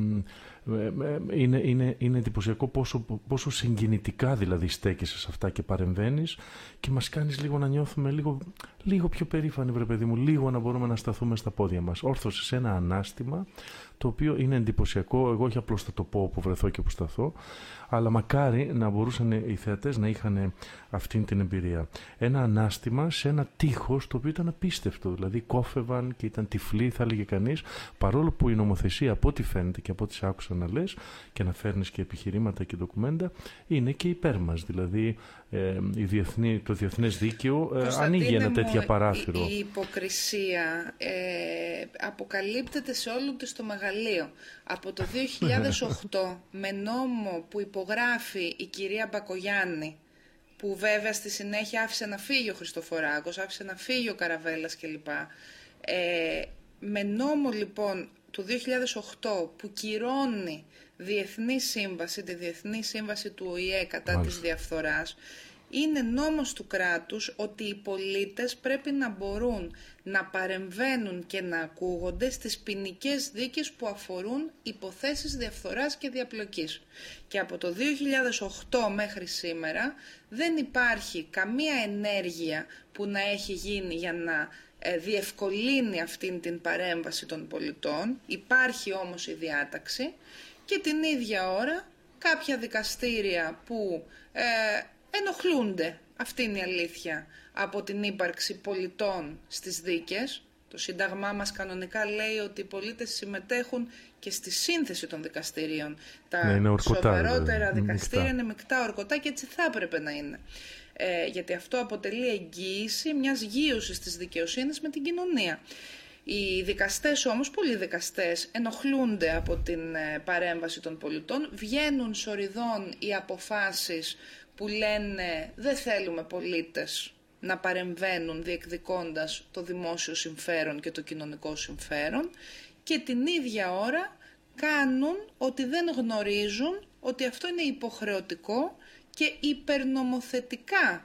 Είναι εντυπωσιακό πόσο συγκινητικά δηλαδή στέκεσαι σε αυτά και παρεμβαίνεις και μας κάνεις λίγο να νιώθουμε λίγο πιο περήφανοι, βρε παιδί μου, λίγο να μπορούμε να σταθούμε στα πόδια μας. Όρθωσε σε ένα ανάστημα το οποίο είναι εντυπωσιακό. Εγώ όχι απλώς θα το πω όπου βρεθώ και όπου σταθώ, αλλά μακάρι να μπορούσαν οι θεατές να είχαν αυτή την εμπειρία. Ένα ανάστημα σε ένα τείχος το οποίο ήταν απίστευτο. Δηλαδή κόφευαν και ήταν τυφλοί, θα έλεγε κανείς, παρόλο που η νομοθεσία, από ό,τι φαίνεται και από ό,τι σε άκουσα να λες και να φέρνεις και επιχειρήματα και ντοκουμέντα, είναι και υπέρ μας. Δηλαδή το διεθνές δίκαιο ανοίγει ένα τέτοια παράθυρο. Η υποκρισία αποκαλύπτεται σε όλο της το μεγαλείο. Από το 2008 με νόμο που υπογράφει η κυρία Μπακογιάννη, που βέβαια στη συνέχεια άφησε να φύγει ο Χριστοφοράκος, άφησε να φύγει ο Καραβέλλας κλπ. Με νόμο λοιπόν του 2008 που κυρώνει διεθνή σύμβαση, τη Διεθνή Σύμβαση του ΟΗΕ κατά της διαφθοράς, είναι νόμος του κράτους ότι οι πολίτες πρέπει να μπορούν να παρεμβαίνουν και να ακούγονται στις ποινικές δίκες που αφορούν υποθέσεις διαφθοράς και διαπλοκής. Και από το 2008 μέχρι σήμερα δεν υπάρχει καμία ενέργεια που να έχει γίνει για να διευκολύνει αυτήν την παρέμβαση των πολιτών. Υπάρχει όμως η διάταξη και την ίδια ώρα κάποια δικαστήρια που ενοχλούνται, αυτή είναι η αλήθεια, από την ύπαρξη πολιτών στις δίκες. Το Σύνταγμά μας κανονικά λέει ότι οι πολίτες συμμετέχουν και στη σύνθεση των δικαστηρίων. Τα σοβαρότερα δικαστήρια είναι μεικτά ορκωτά και έτσι θα έπρεπε να είναι. Γιατί αυτό αποτελεί εγγύηση μιας γείωσης της δικαιοσύνης με την κοινωνία. Οι δικαστές όμως, πολλοί δικαστές, ενοχλούνται από την παρέμβαση των πολιτών, βγαίνουν σοριδών οι αποφάσεις που λένε δεν θέλουμε πολίτες να παρεμβαίνουν διεκδικώντας το δημόσιο συμφέρον και το κοινωνικό συμφέρον, και την ίδια ώρα κάνουν ότι δεν γνωρίζουν ότι αυτό είναι υποχρεωτικό και υπερνομοθετικά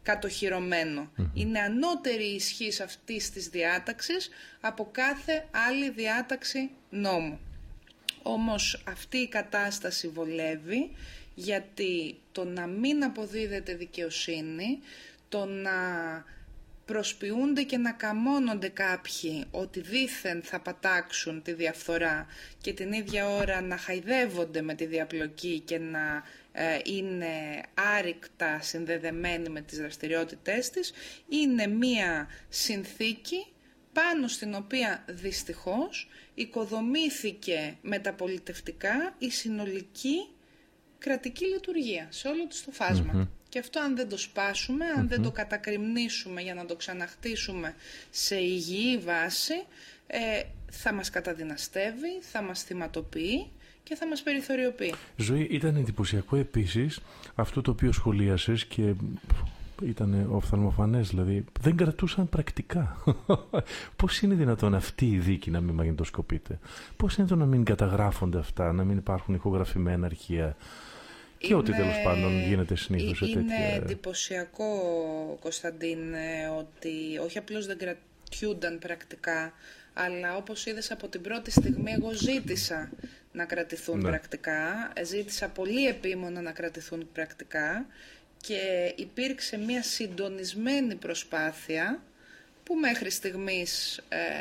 κατοχυρωμένο. Είναι ανώτερη η ισχύς αυτής της διάταξης από κάθε άλλη διάταξη νόμου. Όμως αυτή η κατάσταση βολεύει, γιατί το να μην αποδίδεται δικαιοσύνη, το να προσποιούνται και να καμώνονται κάποιοι ότι δήθεν θα πατάξουν τη διαφθορά και την ίδια ώρα να χαϊδεύονται με τη διαπλοκή και να είναι άρρηκτα συνδεδεμένοι με τις δραστηριότητές της, είναι μία συνθήκη πάνω στην οποία δυστυχώς οικοδομήθηκε μεταπολιτευτικά η συνολική κρατική λειτουργία σε όλο το φάσμα. Και αυτό αν δεν το σπάσουμε, αν δεν το κατακρημνίσουμε για να το ξαναχτίσουμε σε υγιή βάση, θα μας καταδυναστεύει, θα μας θυματοποιεί και θα μας περιθωριοποιεί. Ζωή, ήταν εντυπωσιακό επίσης αυτό το οποίο σχολίασες και ήταν οφθαλμοφανές, δηλαδή δεν κρατούσαν πρακτικά. Πώς είναι δυνατόν αυτή η δίκη να μην μαγνητοσκοπείται? Πώς είναι δυνατόν να μην καταγράφονται αυτά, να μην υπάρχουν ηχογραφημένα αρχεία? Και ό,τι τέλος πάντων γίνεται συνήθως σε τέτοια... Είναι εντυπωσιακό, Κωνσταντίν, ότι όχι απλώς δεν κρατιούνταν πρακτικά, αλλά όπως είδες από την πρώτη στιγμή εγώ ζήτησα να κρατηθούν πρακτικά, ζήτησα πολύ επίμονα να κρατηθούν πρακτικά και υπήρξε μια συντονισμένη προσπάθεια που μέχρι στιγμής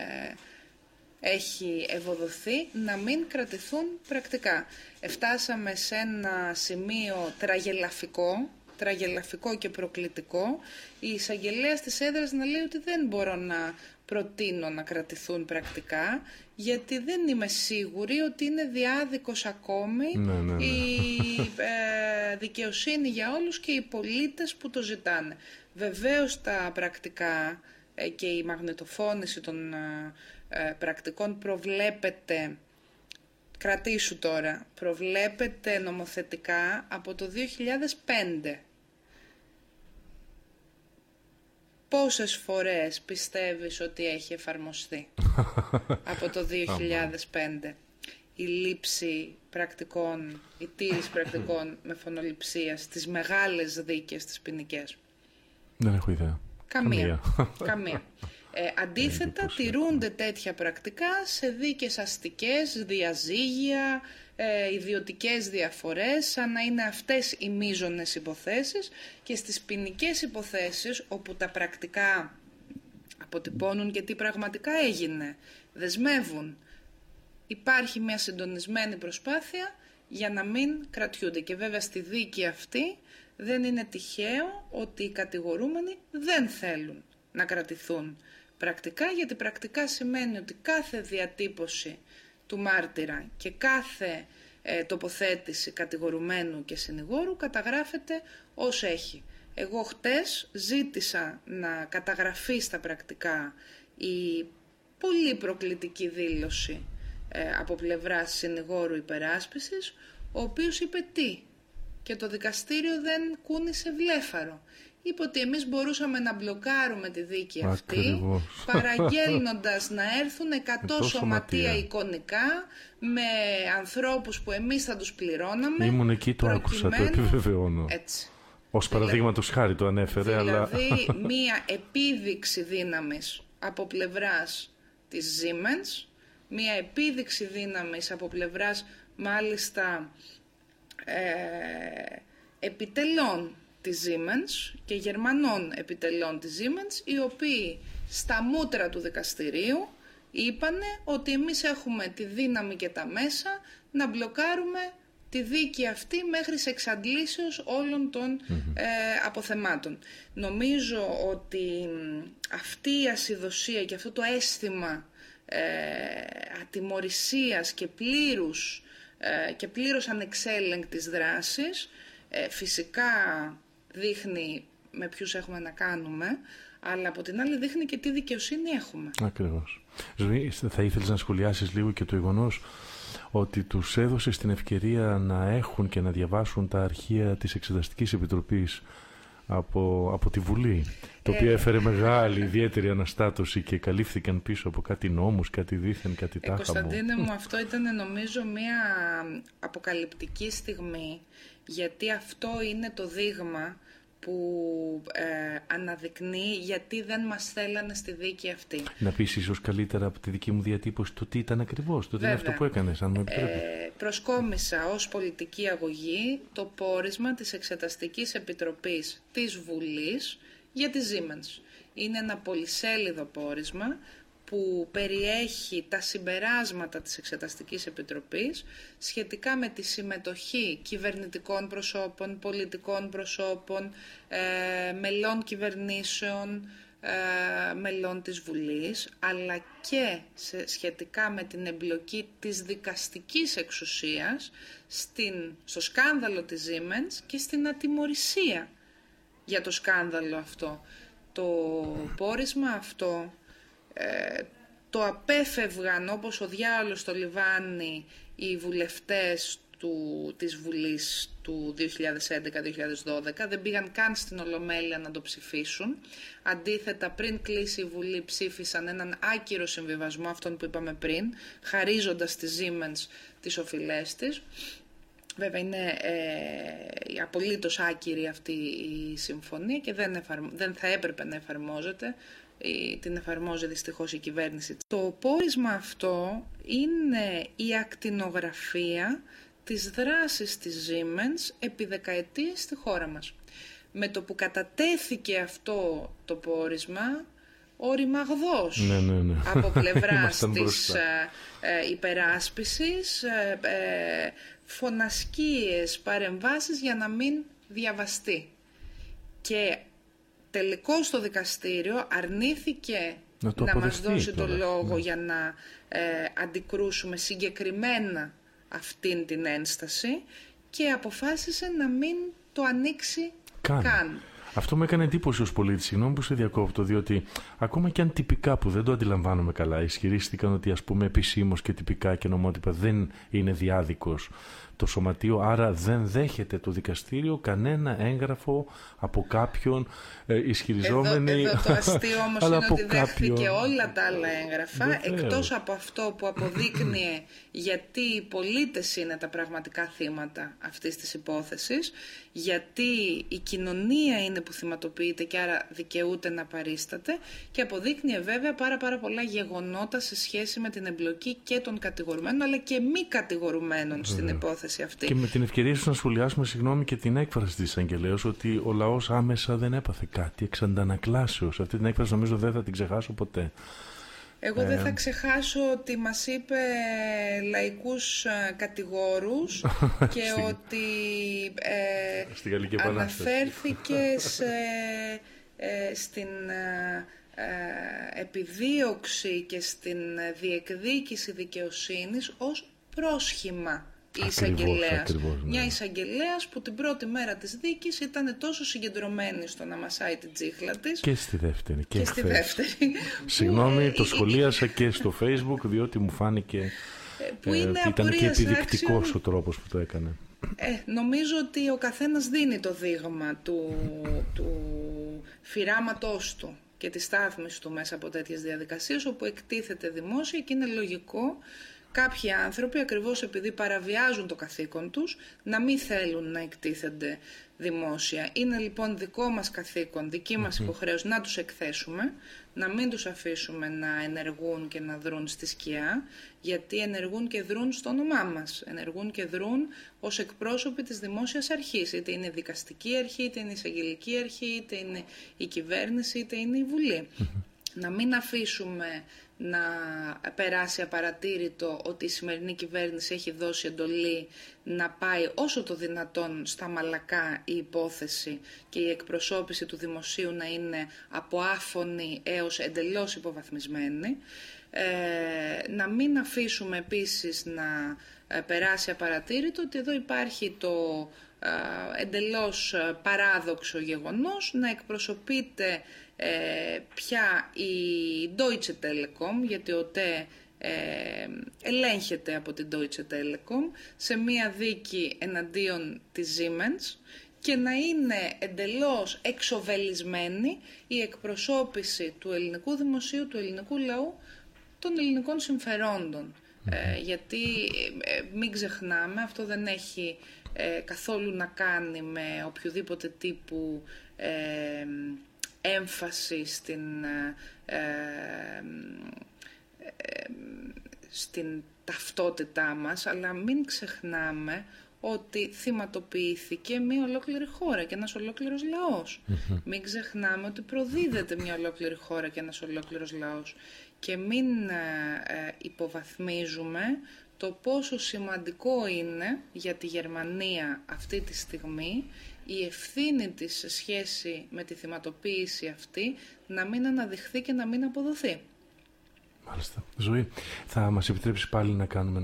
έχει ευοδοθεί να μην κρατηθούν πρακτικά. Φτάσαμε σε ένα σημείο τραγελαφικό και προκλητικό. Η εισαγγελέας της έδρας να λέει ότι δεν μπορώ να προτείνω να κρατηθούν πρακτικά, γιατί δεν είμαι σίγουρη ότι είναι διάδικος ακόμη η δικαιοσύνη για όλους και οι πολίτες που το ζητάνε. Βεβαίως τα πρακτικά και η μαγνητοφώνηση των πρακτικών προβλέπεται, κρατήσου τώρα, προβλέπεται νομοθετικά από το 2005. Πόσες φορές πιστεύεις ότι έχει εφαρμοστεί από το 2005 η λήψη πρακτικών, η τήρηση πρακτικών με φωνοληψία στις μεγάλες δίκες τις ποινικές? Δεν έχω ιδέα. Καμία. Αντίθετα, τηρούνται τέτοια πρακτικά σε δίκες αστικές, διαζύγια, ιδιωτικές διαφορές, σαν να είναι αυτές οι μείζονες υποθέσεις, και στις ποινικές υποθέσεις όπου τα πρακτικά αποτυπώνουν και τι πραγματικά έγινε, δεσμεύουν, υπάρχει μια συντονισμένη προσπάθεια για να μην κρατιούνται. Και βέβαια στη δίκη αυτή δεν είναι τυχαίο ότι οι κατηγορούμενοι δεν θέλουν να κρατηθούν πρακτικά, γιατί πρακτικά σημαίνει ότι κάθε διατύπωση του μάρτυρα και κάθε τοποθέτηση κατηγορουμένου και συνηγόρου καταγράφεται ως έχει. Εγώ χτες ζήτησα να καταγραφεί στα πρακτικά η πολύ προκλητική δήλωση από πλευράς συνηγόρου υπεράσπισης, ο οποίος είπε τι, και το δικαστήριο δεν κούνησε βλέφαρο. Είπε ότι εμείς μπορούσαμε να μπλοκάρουμε τη δίκη αυτή, παραγγέλνοντας να έρθουν 100 σωματεία εικονικά με ανθρώπους που εμείς θα τους πληρώναμε. Ήμουν εκεί, το άκουσα, το επιβεβαιώνω. Έτσι. Ως παραδείγματος χάρη το ανέφερε, δηλαδή μία επίδειξη δύναμης από πλευράς της Siemens, μία επίδειξη δύναμης από πλευράς μάλιστα επιτελών της Siemens και γερμανών επιτελών της Siemens, οι οποίοι στα μούτρα του δικαστηρίου είπανε ότι εμείς έχουμε τη δύναμη και τα μέσα να μπλοκάρουμε τη δίκη αυτή μέχρι σε εξαντλήσεως όλων των αποθεμάτων. Νομίζω ότι αυτή η ασυδοσία και αυτό το αίσθημα ατιμωρησίας και πλήρους ανεξέλεγκτης δράσης φυσικά δείχνει με ποιους έχουμε να κάνουμε, αλλά από την άλλη δείχνει και τι δικαιοσύνη έχουμε. Ακριβώς. Ζωή, θα ήθελες να σχολιάσεις λίγο και το γεγονός ότι τους έδωσες την ευκαιρία να έχουν και να διαβάσουν τα αρχεία της Εξεταστικής Επιτροπής από τη Βουλή, το οποίο έφερε μεγάλη ιδιαίτερη αναστάτωση και καλύφθηκαν πίσω από κάτι νόμους, κάτι δήθεν, κάτι τάχαμο. Κωνσταντίνε μου, αυτό ήταν νομίζω μια αποκαλυπτική στιγμή, γιατί αυτό είναι το δείγμα που αναδεικνύει γιατί δεν μας θέλανε στη δίκη αυτή. Να πεις ίσως καλύτερα από τη δική μου διατύπωση το τι ήταν ακριβώς, το τι είναι αυτό που έκανες, αν μου επιτρέπεις. Προσκόμισα ως πολιτική αγωγή το πόρισμα της Εξεταστικής Επιτροπής της Βουλής για τη Siemens. Είναι ένα πολυσέλιδο πόρισμα που περιέχει τα συμπεράσματα της Εξεταστικής Επιτροπής σχετικά με τη συμμετοχή κυβερνητικών προσώπων, πολιτικών προσώπων, μελών κυβερνήσεων, μελών της Βουλής, αλλά και σχετικά με την εμπλοκή της δικαστικής εξουσίας στο σκάνδαλο της Siemens και στην ατιμωρησία για το σκάνδαλο αυτό. Το πόρισμα αυτό το απέφευγαν όπως ο διάολος στο λιβάνι οι βουλευτές της Βουλής του 2011-2012, δεν πήγαν καν στην Ολομέλεια να το ψηφίσουν. Αντίθετα, πριν κλείσει η Βουλή ψήφισαν έναν άκυρο συμβιβασμό, αυτόν που είπαμε πριν, χαρίζοντας στη Siemens τις οφειλές της. Βέβαια είναι απολύτως άκυρη αυτή η συμφωνία και δεν θα έπρεπε να εφαρμόζεται. Την εφαρμόζει δυστυχώς η κυβέρνηση. Το πόρισμα αυτό είναι η ακτινογραφία της δράσης της Siemens επί δεκαετίες στη χώρα μας. Με το που κατατέθηκε αυτό το πόρισμα, ο ρημαγδός από πλευράς της υπεράσπισης, φωνασκίες παρεμβάσεις για να μην διαβαστεί. Και τελικώς το δικαστήριο αρνήθηκε να μας δώσει το λόγο για να αντικρούσουμε συγκεκριμένα αυτήν την ένσταση και αποφάσισε να μην το ανοίξει καν. Αυτό μου έκανε εντύπωση ως πολίτη, συγγνώμη που σε διακόπτω, διότι ακόμα και αν τυπικά, που δεν το αντιλαμβάνομαι καλά, ισχυρίστηκαν ότι ας πούμε επισήμως και τυπικά και νομότυπα δεν είναι διάδικος το σωματείο, άρα δεν δέχεται το δικαστήριο κανένα έγγραφο από κάποιον ισχυριζόμενοι. Εδώ το αστείο όμως είναι ότι δέχθηκε όλα τα άλλα έγγραφα, εκτός από αυτό που αποδείκνυε γιατί οι πολίτες είναι τα πραγματικά θύματα αυτής της υπόθεσης, γιατί η κοινωνία είναι που θυματοποιείται και άρα δικαιούται να παρίσταται, και αποδείκνυε βέβαια πάρα πολλά γεγονότα σε σχέση με την εμπλοκή και των κατηγορουμένων αλλά και μη κατηγορουμένων στην υπόθεση αυτή. Και με την ευκαιρία σου να σχολιάσουμε, συγγνώμη, και την έκφραση της εισαγγελέως ότι ο λαός άμεσα δεν έπαθε κάτι εξ αντανακλάσεως. Αυτή την έκφραση νομίζω δεν θα την ξεχάσω ποτέ. Εγώ δεν θα ξεχάσω ότι μας είπε λαϊκούς κατηγόρους και ότι αναφέρθηκε στην επιδίωξη και στην διεκδίκηση δικαιοσύνης ως πρόσχημα η εισαγγελέας. Μια εισαγγελέας που την πρώτη μέρα της δίκης ήταν τόσο συγκεντρωμένη στο να μασάει την τσίχλα της. Και στη δεύτερη. Και στη δεύτερη. Συγγνώμη, το σχολίασα και στο Facebook, διότι μου φάνηκε ότι ήταν και επιδεικτικός ο τρόπος που το έκανε. Νομίζω ότι ο καθένας δίνει το δείγμα του φυράματός του και τη στάθμιση του μέσα από τέτοιες διαδικασίες όπου εκτίθεται δημόσια, και είναι λογικό κάποιοι άνθρωποι, ακριβώς επειδή παραβιάζουν το καθήκον τους, να μην θέλουν να εκτίθενται δημόσια. Είναι λοιπόν δικό μας καθήκον, δική μας υποχρέωση να τους εκθέσουμε, να μην τους αφήσουμε να ενεργούν και να δρουν στη σκιά, γιατί ενεργούν και δρουν στο όνομά μας. Ενεργούν και δρουν ως εκπρόσωποι της δημόσιας αρχής, είτε είναι η δικαστική αρχή, είτε είναι η εισαγγελική αρχή, είτε είναι η κυβέρνηση, είτε είναι η Βουλή. Να μην αφήσουμε να περάσει απαρατήρητο ότι η σημερινή κυβέρνηση έχει δώσει εντολή να πάει όσο το δυνατόν στα μαλακά η υπόθεση και η εκπροσώπηση του δημοσίου να είναι από άφωνη έως εντελώς υποβαθμισμένη. Να μην αφήσουμε επίσης να περάσει απαρατήρητο ότι εδώ υπάρχει το εντελώς παράδοξο γεγονός να εκπροσωπείται πια η Deutsche Telekom, γιατί ο ΤΕ ελέγχεται από την Deutsche Telekom, σε μία δίκη εναντίον της Siemens, και να είναι εντελώς εξοβελισμένη η εκπροσώπηση του ελληνικού δημοσίου, του ελληνικού λαού, των ελληνικών συμφερόντων. Γιατί μην ξεχνάμε, αυτό δεν έχει καθόλου να κάνει με οποιοδήποτε τύπου έμφαση στην ταυτότητά μας, αλλά μην ξεχνάμε ότι θυματοποιήθηκε μια ολόκληρη χώρα και ένας ολόκληρος λαός. Μην ξεχνάμε ότι προδίδεται μια ολόκληρη χώρα και ένας ολόκληρος λαός. Και μην υποβαθμίζουμε το πόσο σημαντικό είναι για τη Γερμανία αυτή τη στιγμή η ευθύνη της σε σχέση με τη θυματοποίηση αυτή να μην αναδειχθεί και να μην αποδοθεί. Μάλιστα. Ζωή, θα μας επιτρέψει πάλι να κάνουμε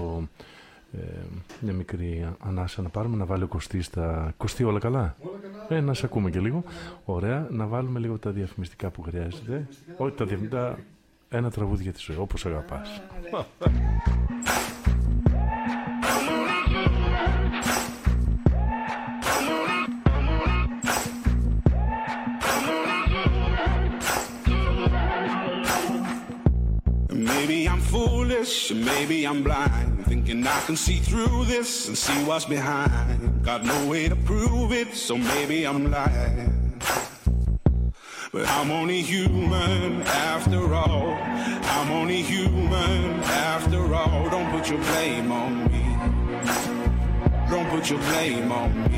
μια μικρή ανάσα να πάρουμε, να βάλει ο Κωστής τα... Κωστή, όλα καλά? Να σε ακούμε και λίγο. Ωραία, να βάλουμε λίγο τα διαφημιστικά που χρειάζεται. Όχι τα διαφημιστικά, ένα τραγούδι για τη ζωή, όπως αγαπάς. Maybe I'm foolish, maybe I'm blind, thinking I can see through this and see what's behind. Got no way to prove it, so maybe I'm lying. But I'm only human after all. I'm only human after all. Don't put your blame on me. Don't put your blame on me.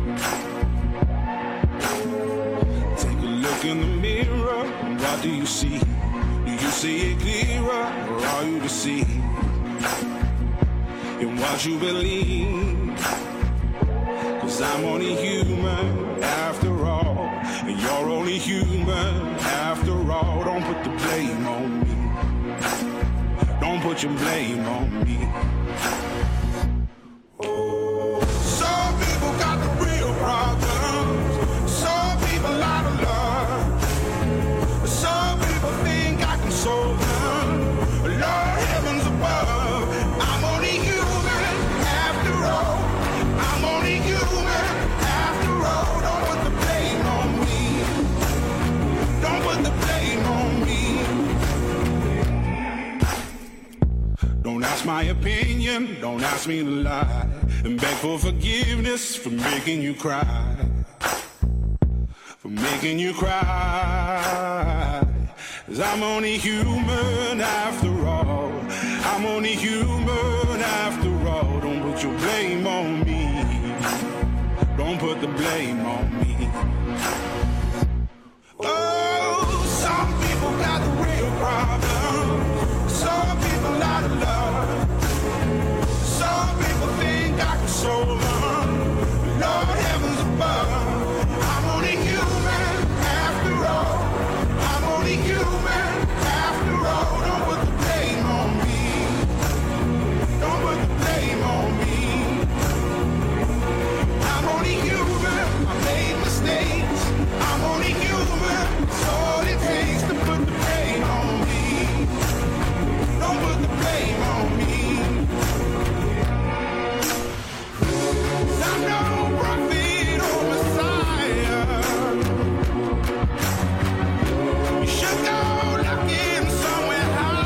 Take a look in the mirror, what do you see? Do you see it clearer, or are you deceived in what you believe? 'Cause I'm only human after all, and you're only human after all. Don't put the blame on me. Don't put your blame on me. Oh, some people got the real problems. Some people out of love. Some people think I can solve them. Lord, heavens above, I'm only human after all. I'm only human after all. Don't put the blame on me. Don't put the blame on me. Don't ask my opinion, don't ask me to lie, and beg for forgiveness for making you cry. For making you cry. 'Cause I'm only human after all. I'm only human after all. Don't put your blame on me. Don't put the blame on me. Oh, some people got the real problem. Some people out of love. Some people think I can solve them. Lord, heavens above, I'm only human after all. I'm only human after all. Don't put the blame on me. Don't put the blame on me. I'm only human. I made mistakes. I'm only human. It's all it takes to put the blame on me. Don't put the blame on me. 'Cause I'm no prophet or Messiah. You should go looking somewhere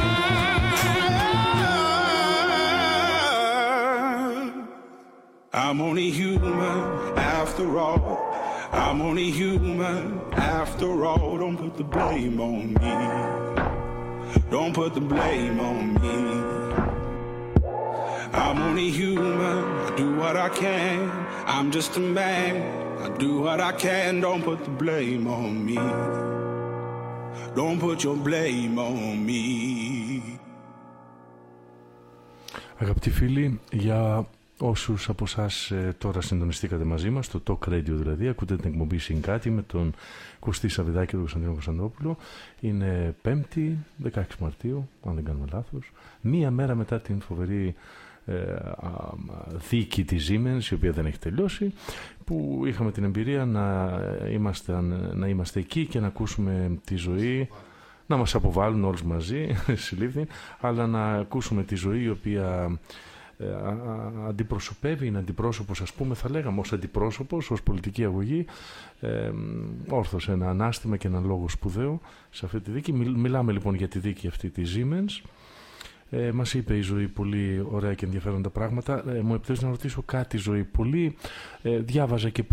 high. I'm only human after all. I'm only human after all. Don't put the blame on me. Don't put the blame on me. I'm only human. I do what I can. I'm just a man. I do what I can. Don't put the blame on me. Don't put your blame on me. Αγαπητοί φίλοι, για όσους από εσάς τώρα συντονιστήκατε μαζί μας, το Talk Radio δηλαδή, ακούτε την εκπομπή Συγκάτη με τον Κωστή Σαββιδάκη και τον Κωνσταντίνο Κωνσταντόπουλο. Είναι 5η, 16 Μαρτίου, αν δεν κάνουμε λάθος, μία μέρα μετά την φοβερή δίκη της Siemens, η οποία δεν έχει τελειώσει, που είχαμε την εμπειρία να είμαστε εκεί και να ακούσουμε τη ζωή, να μας αποβάλουν όλους μαζί, συλλήφθη, αλλά να ακούσουμε τη ζωή η οποία αντιπροσωπεύει, είναι αντιπρόσωπος, ας πούμε, θα λέγαμε ως αντιπρόσωπος, ως πολιτική αγωγή, όρθωσε ένα ανάστημα και ένα λόγο σπουδαίο σε αυτή τη δίκη. Μιλάμε λοιπόν για τη δίκη αυτή της Siemens. Μας είπε η Ζωή πολύ ωραία και ενδιαφέροντα πράγματα. Μου επιτρέπεις να ρωτήσω κάτι, Ζωή? Πολύ διάβαζα και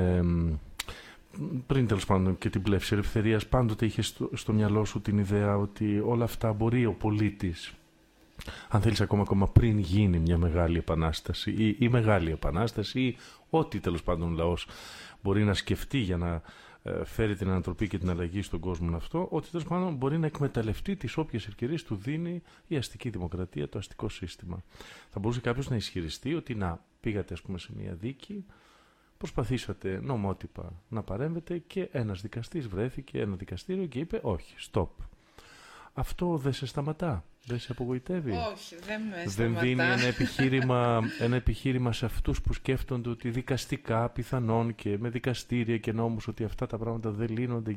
πριν τέλος πάντων και την πλεύση ελευθερίας, πάντοτε είχε στο μυαλό σου την ιδέα ότι όλα αυτά μπορεί ο πολίτης, αν θέλεις ακόμα πριν γίνει μια μεγάλη επανάσταση ή μεγάλη επανάσταση ή ό,τι τέλος πάντων ο λαός μπορεί να σκεφτεί για να φέρει την ανατροπή και την αλλαγή στον κόσμο αυτό, ότι τέλος πάντων μπορεί να εκμεταλλευτεί τις όποιες ευκαιρίες του δίνει η αστική δημοκρατία, το αστικό σύστημα. Θα μπορούσε κάποιος να ισχυριστεί ότι πήγατε ας πούμε σε μια δίκη, προσπαθήσατε νομότυπα να παρέμβετε και ένας δικαστής βρέθηκε, ένα δικαστήριο και είπε όχι, stop. Αυτό δεν σε σταματά, δεν σε απογοητεύει? Όχι, δεν με σταματά. Δεν δίνει ένα επιχείρημα σε αυτούς που σκέφτονται ότι δικαστικά πιθανόν και με δικαστήρια και νόμους ότι αυτά τα πράγματα δεν λύνονται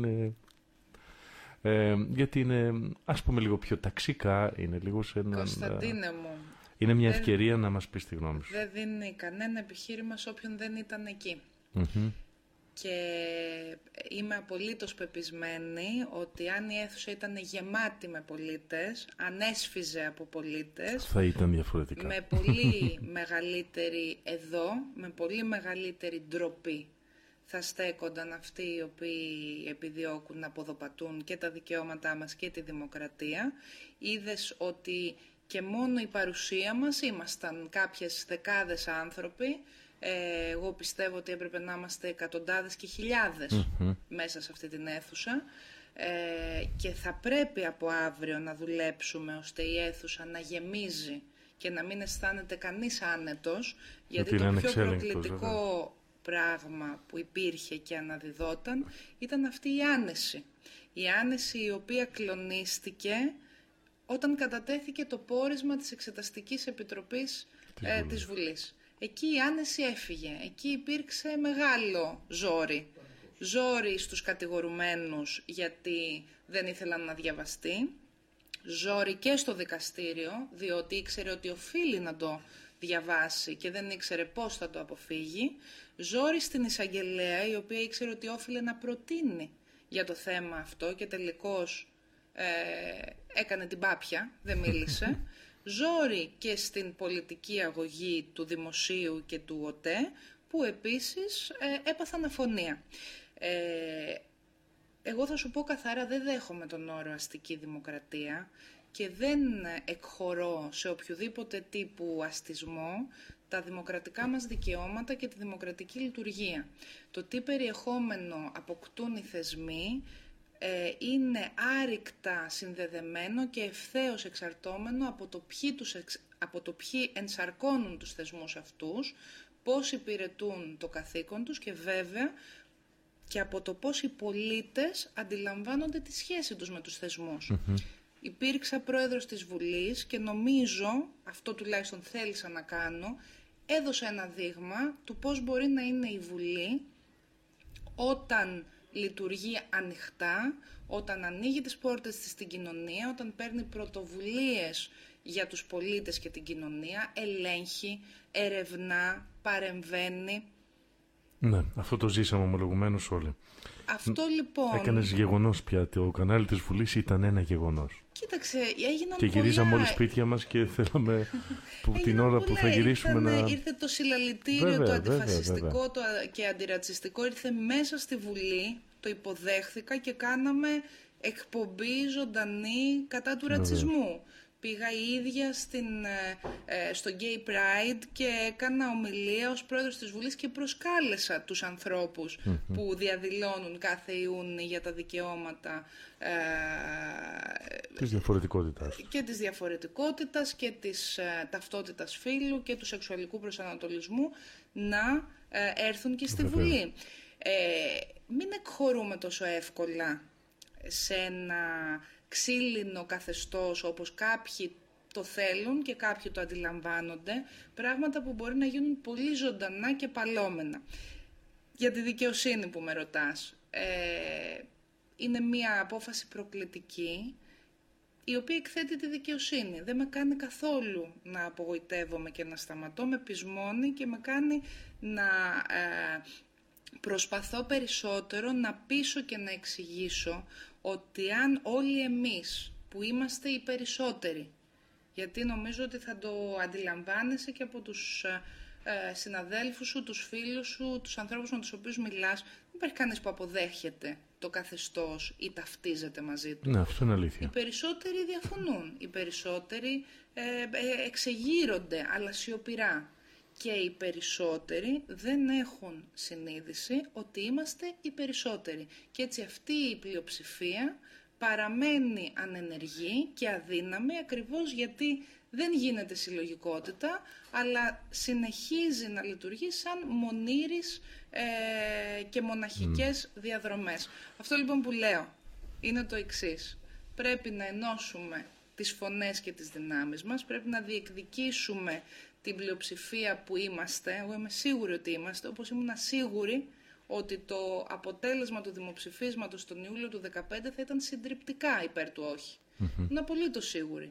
γιατί είναι ας πούμε λίγο πιο ταξικά, είναι λίγο σε έναν... Κωνσταντίνε μου, είναι μια ευκαιρία να μας πεις τη γνώμη σου. Δεν δίνει κανένα επιχείρημα σε όποιον δεν ήταν εκεί. Και είμαι απολύτως πεπισμένη ότι αν η αίθουσα ήταν γεμάτη με πολίτες, αν έσφιζε από πολίτες, θα ήταν διαφορετικά. Με πολύ μεγαλύτερη με πολύ μεγαλύτερη ντροπή θα στέκονταν αυτοί οι οποίοι επιδιώκουν να ποδοπατούν και τα δικαιώματά μας και τη δημοκρατία. Είδες ότι και μόνο η παρουσία μας ήμασταν κάποιες δεκάδες άνθρωποι. Εγώ πιστεύω ότι έπρεπε να είμαστε εκατοντάδες και χιλιάδες μέσα σε αυτή την αίθουσα και θα πρέπει από αύριο να δουλέψουμε ώστε η αίθουσα να γεμίζει και να μην αισθάνεται κανείς άνετος, γιατί το πιο προκλητικό πράγμα που υπήρχε και αναδιδόταν ήταν αυτή η άνεση. Η άνεση η οποία κλονίστηκε όταν κατατέθηκε το πόρισμα της Εξεταστικής Επιτροπής της Βουλής. Εκεί η άνεση έφυγε, εκεί υπήρξε μεγάλο ζόρι. Ζόρι στους κατηγορουμένους γιατί δεν ήθελαν να διαβαστεί, ζόρι και στο δικαστήριο διότι ήξερε ότι οφείλει να το διαβάσει και δεν ήξερε πώς θα το αποφύγει, ζόρι στην εισαγγελέα η οποία ήξερε ότι όφιλε να προτείνει για το θέμα αυτό και τελικώς έκανε την πάπια, δεν μίλησε. Ζόρι και στην πολιτική αγωγή του Δημοσίου και του ΟΤΕ, που επίσης έπαθαν αφωνία. Εγώ θα σου πω καθαρά, δεν δέχομαι τον όρο αστική δημοκρατία και δεν εκχωρώ σε οποιοδήποτε τύπου αστισμό τα δημοκρατικά μας δικαιώματα και τη δημοκρατική λειτουργία. Το τι περιεχόμενο αποκτούν οι θεσμοί είναι άρρηκτα συνδεδεμένο και ευθέως εξαρτώμενο από το ποιοι ενσαρκώνουν τους θεσμούς αυτούς, πώς υπηρετούν το καθήκον τους και βέβαια και από το πώς οι πολίτες αντιλαμβάνονται τη σχέση τους με τους θεσμούς. Υπήρξα πρόεδρος της Βουλής και νομίζω, αυτό τουλάχιστον θέλησα να κάνω, έδωσα ένα δείγμα του πώς μπορεί να είναι η Βουλή όταν λειτουργεί ανοιχτά, όταν ανοίγει τις πόρτες της στην κοινωνία, όταν παίρνει πρωτοβουλίες για τους πολίτες και την κοινωνία, ελέγχει, ερευνά, παρεμβαίνει. Ναι, αυτό το ζήσαμε ομολογουμένως όλοι. Αυτό λοιπόν... Έκανες γεγονός πια, το κανάλι της Βουλής ήταν ένα γεγονός. Κοίταξε, έγιναν και γυρίζαμε πολλά... όλοι σπίτια μας και θέλαμε την ώρα που θα γυρίσουμε Ήρθε το συλλαλητήριο, το αντιφασιστικό και αντιρατσιστικό, ήρθε μέσα στη Βουλή, το υποδέχθηκα και κάναμε εκπομπή ζωντανή κατά του ρατσισμού. Πήγα η ίδια στο Gay Pride και έκανα ομιλία ως πρόεδρος της Βουλής και προσκάλεσα τους ανθρώπους που διαδηλώνουν κάθε Ιούνι για τα δικαιώματα της διαφορετικότητας. Και της διαφορετικότητας και της ταυτότητας φύλου και του σεξουαλικού προσανατολισμού να έρθουν και στη Βουλή. Μην εκχωρούμε τόσο εύκολα σε ένα ξύλινο καθεστώς όπως κάποιοι το θέλουν και κάποιοι το αντιλαμβάνονται, πράγματα που μπορεί να γίνουν πολύ ζωντανά και παλόμενα. Για τη δικαιοσύνη που με ρωτάς, είναι μια απόφαση προκλητική η οποία εκθέτει τη δικαιοσύνη. Δεν με κάνει καθόλου να απογοητεύομαι και να σταματώ, με πεισμώνει και με κάνει να προσπαθώ περισσότερο να πείσω και να εξηγήσω ότι αν όλοι εμείς που είμαστε οι περισσότεροι Γιατί νομίζω ότι θα το αντιλαμβάνεσαι και από τους συναδέλφους σου, τους φίλους σου, τους ανθρώπους με τους οποίους μιλάς. Δεν υπάρχει κανείς που αποδέχεται το καθεστώς ή ταυτίζεται μαζί του. Ναι, αυτό είναι αλήθεια. Οι περισσότεροι διαφωνούν, οι περισσότεροι εξεγείρονται, αλλά σιωπηρά. Και οι περισσότεροι δεν έχουν συνείδηση ότι είμαστε οι περισσότεροι. Και έτσι αυτή η πλειοψηφία παραμένει ανενεργή και αδύναμη, ακριβώς γιατί δεν γίνεται συλλογικότητα, αλλά συνεχίζει να λειτουργεί σαν μονήρης και μοναχικές διαδρομές. Αυτό λοιπόν που λέω είναι το εξής. Πρέπει να ενώσουμε τις φωνές και τις δυνάμεις μας, πρέπει να διεκδικήσουμε την πλειοψηφία που είμαστε. Εγώ είμαι σίγουρη ότι είμαστε, όπως ήμουν σίγουρη ότι το αποτέλεσμα του δημοψηφίσματος τον Ιούλιο του 2015 θα ήταν συντριπτικά υπέρ του όχι. Είναι απολύτως σίγουρη.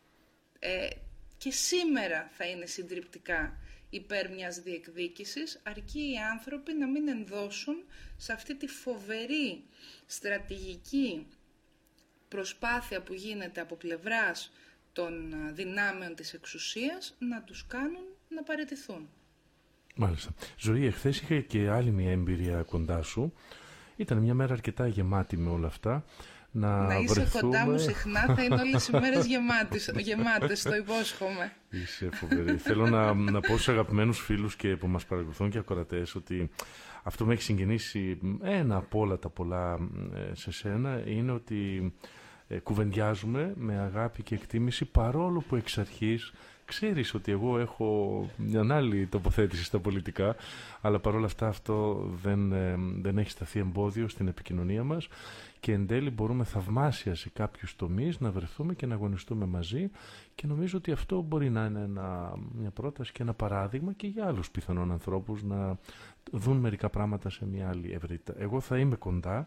Και σήμερα θα είναι συντριπτικά υπέρ μιας διεκδίκησης, αρκεί οι άνθρωποι να μην ενδώσουν σε αυτή τη φοβερή στρατηγική προσπάθεια που γίνεται από πλευράς των δυνάμεων της εξουσίας να τους κάνουν να παραιτηθούν. Μάλιστα. Ζωή, εχθές είχα και άλλη μια εμπειρία κοντά σου. Ήταν μια μέρα αρκετά γεμάτη με όλα αυτά. Να είσαι βρεθούμε... κοντά μου συχνά, θα είναι όλες οι μέρες γεμάτες, το υπόσχομαι. Είσαι φοβερή. Θέλω να πω στους αγαπημένους φίλους και που μας παρακολουθούν και ακροατές ότι αυτό με έχει συγκινήσει ένα από όλα τα πολλά σε σένα είναι ότι κουβεντιάζουμε με αγάπη και εκτίμηση, παρόλο που εξ αρχής ξέρεις ότι εγώ έχω μια άλλη τοποθέτηση στα πολιτικά, αλλά παρόλα αυτά αυτό δεν έχει σταθεί εμπόδιο στην επικοινωνία μας και εν τέλει μπορούμε θαυμάσια σε κάποιους τομείς να βρεθούμε και να αγωνιστούμε μαζί και νομίζω ότι αυτό μπορεί να είναι μια πρόταση και ένα παράδειγμα και για άλλους πιθανόν ανθρώπους να δουν μερικά πράγματα σε μια άλλη ευρύτητα. Εγώ θα είμαι κοντά.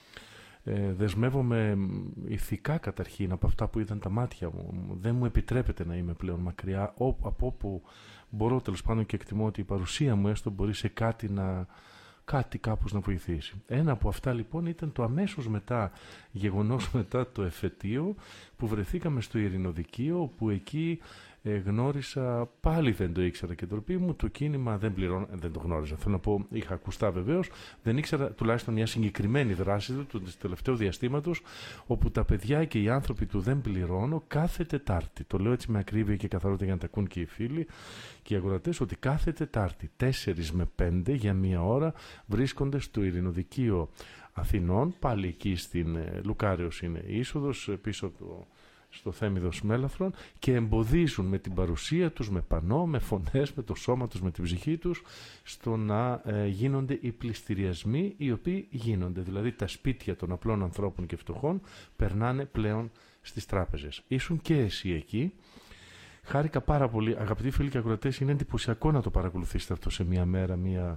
Δεσμεύομαι ηθικά καταρχήν από αυτά που είδαν τα μάτια μου. Δεν μου επιτρέπεται να είμαι πλέον μακριά από όπου μπορώ τέλος πάντων και εκτιμώ ότι η παρουσία μου έστω μπορεί σε κάτι κάπως να βοηθήσει. Ένα από αυτά λοιπόν ήταν το αμέσως γεγονός μετά το εφετείο που βρεθήκαμε στο Ειρηνοδικείο, όπου εκεί γνώρισα, πάλι δεν το ήξερα και ντροπή μου, το κίνημα δεν το γνώριζα. Θέλω να πω, είχα ακουστά βεβαίως, δεν ήξερα τουλάχιστον μια συγκεκριμένη δράση του τελευταίου διαστήματος, όπου τα παιδιά και οι άνθρωποι του Δεν Πληρώνω κάθε Τετάρτη, το λέω έτσι με ακρίβεια και καθαρότητα για να τα ακούν και οι φίλοι και οι αγορατές, ότι κάθε Τετάρτη 4 με 5 για μία ώρα βρίσκονται στο Ειρηνοδικείο Αθηνών, πάλι εκεί στην Λουκάριος είναι η είσοδος, πίσω στο Θέμιδος Μέλαφρον, και εμποδίζουν με την παρουσία τους, με πανό, με φωνές, με το σώμα τους, με την ψυχή τους, στο να γίνονται οι πληστηριασμοί οι οποίοι γίνονται. Δηλαδή τα σπίτια των απλών ανθρώπων και φτωχών περνάνε πλέον στις τράπεζες. Ήσουν και εσύ εκεί. Χάρηκα πάρα πολύ. Αγαπητοί φίλοι και ακροατές, είναι εντυπωσιακό να το παρακολουθήσετε αυτό σε μία μέρα,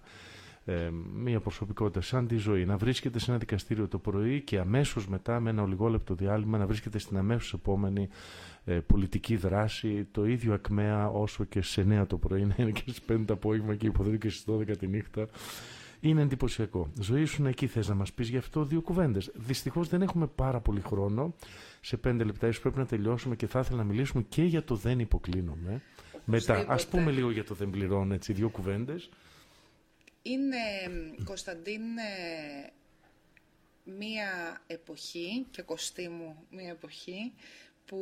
μία προσωπικότητα σαν τη Ζωή, να βρίσκεται σε ένα δικαστήριο το πρωί και αμέσως μετά με ένα ολιγόλεπτο διάλειμμα να βρίσκεται στην αμέσως επόμενη πολιτική δράση, το ίδιο ακμαία όσο και στις 9 το πρωί να είναι και στις 5 το απόγευμα και υποδρύει και στις 12 τη νύχτα. Είναι εντυπωσιακό. Ζωή, ήσουν εκεί, θες να μας πεις γι' αυτό 2 κουβέντες. Δυστυχώς δεν έχουμε πάρα πολύ χρόνο. Σε 5 λεπτά ίσως πρέπει να τελειώσουμε και θα ήθελα να μιλήσουμε και για το Δεν Υποκλίνομαι. Μετά, ας πούμε λίγο για το Δεν Πληρώνω, έτσι, 2 κουβέντες. Είναι, Κωνσταντίν, μία εποχή, και Κωστή μου μία εποχή, που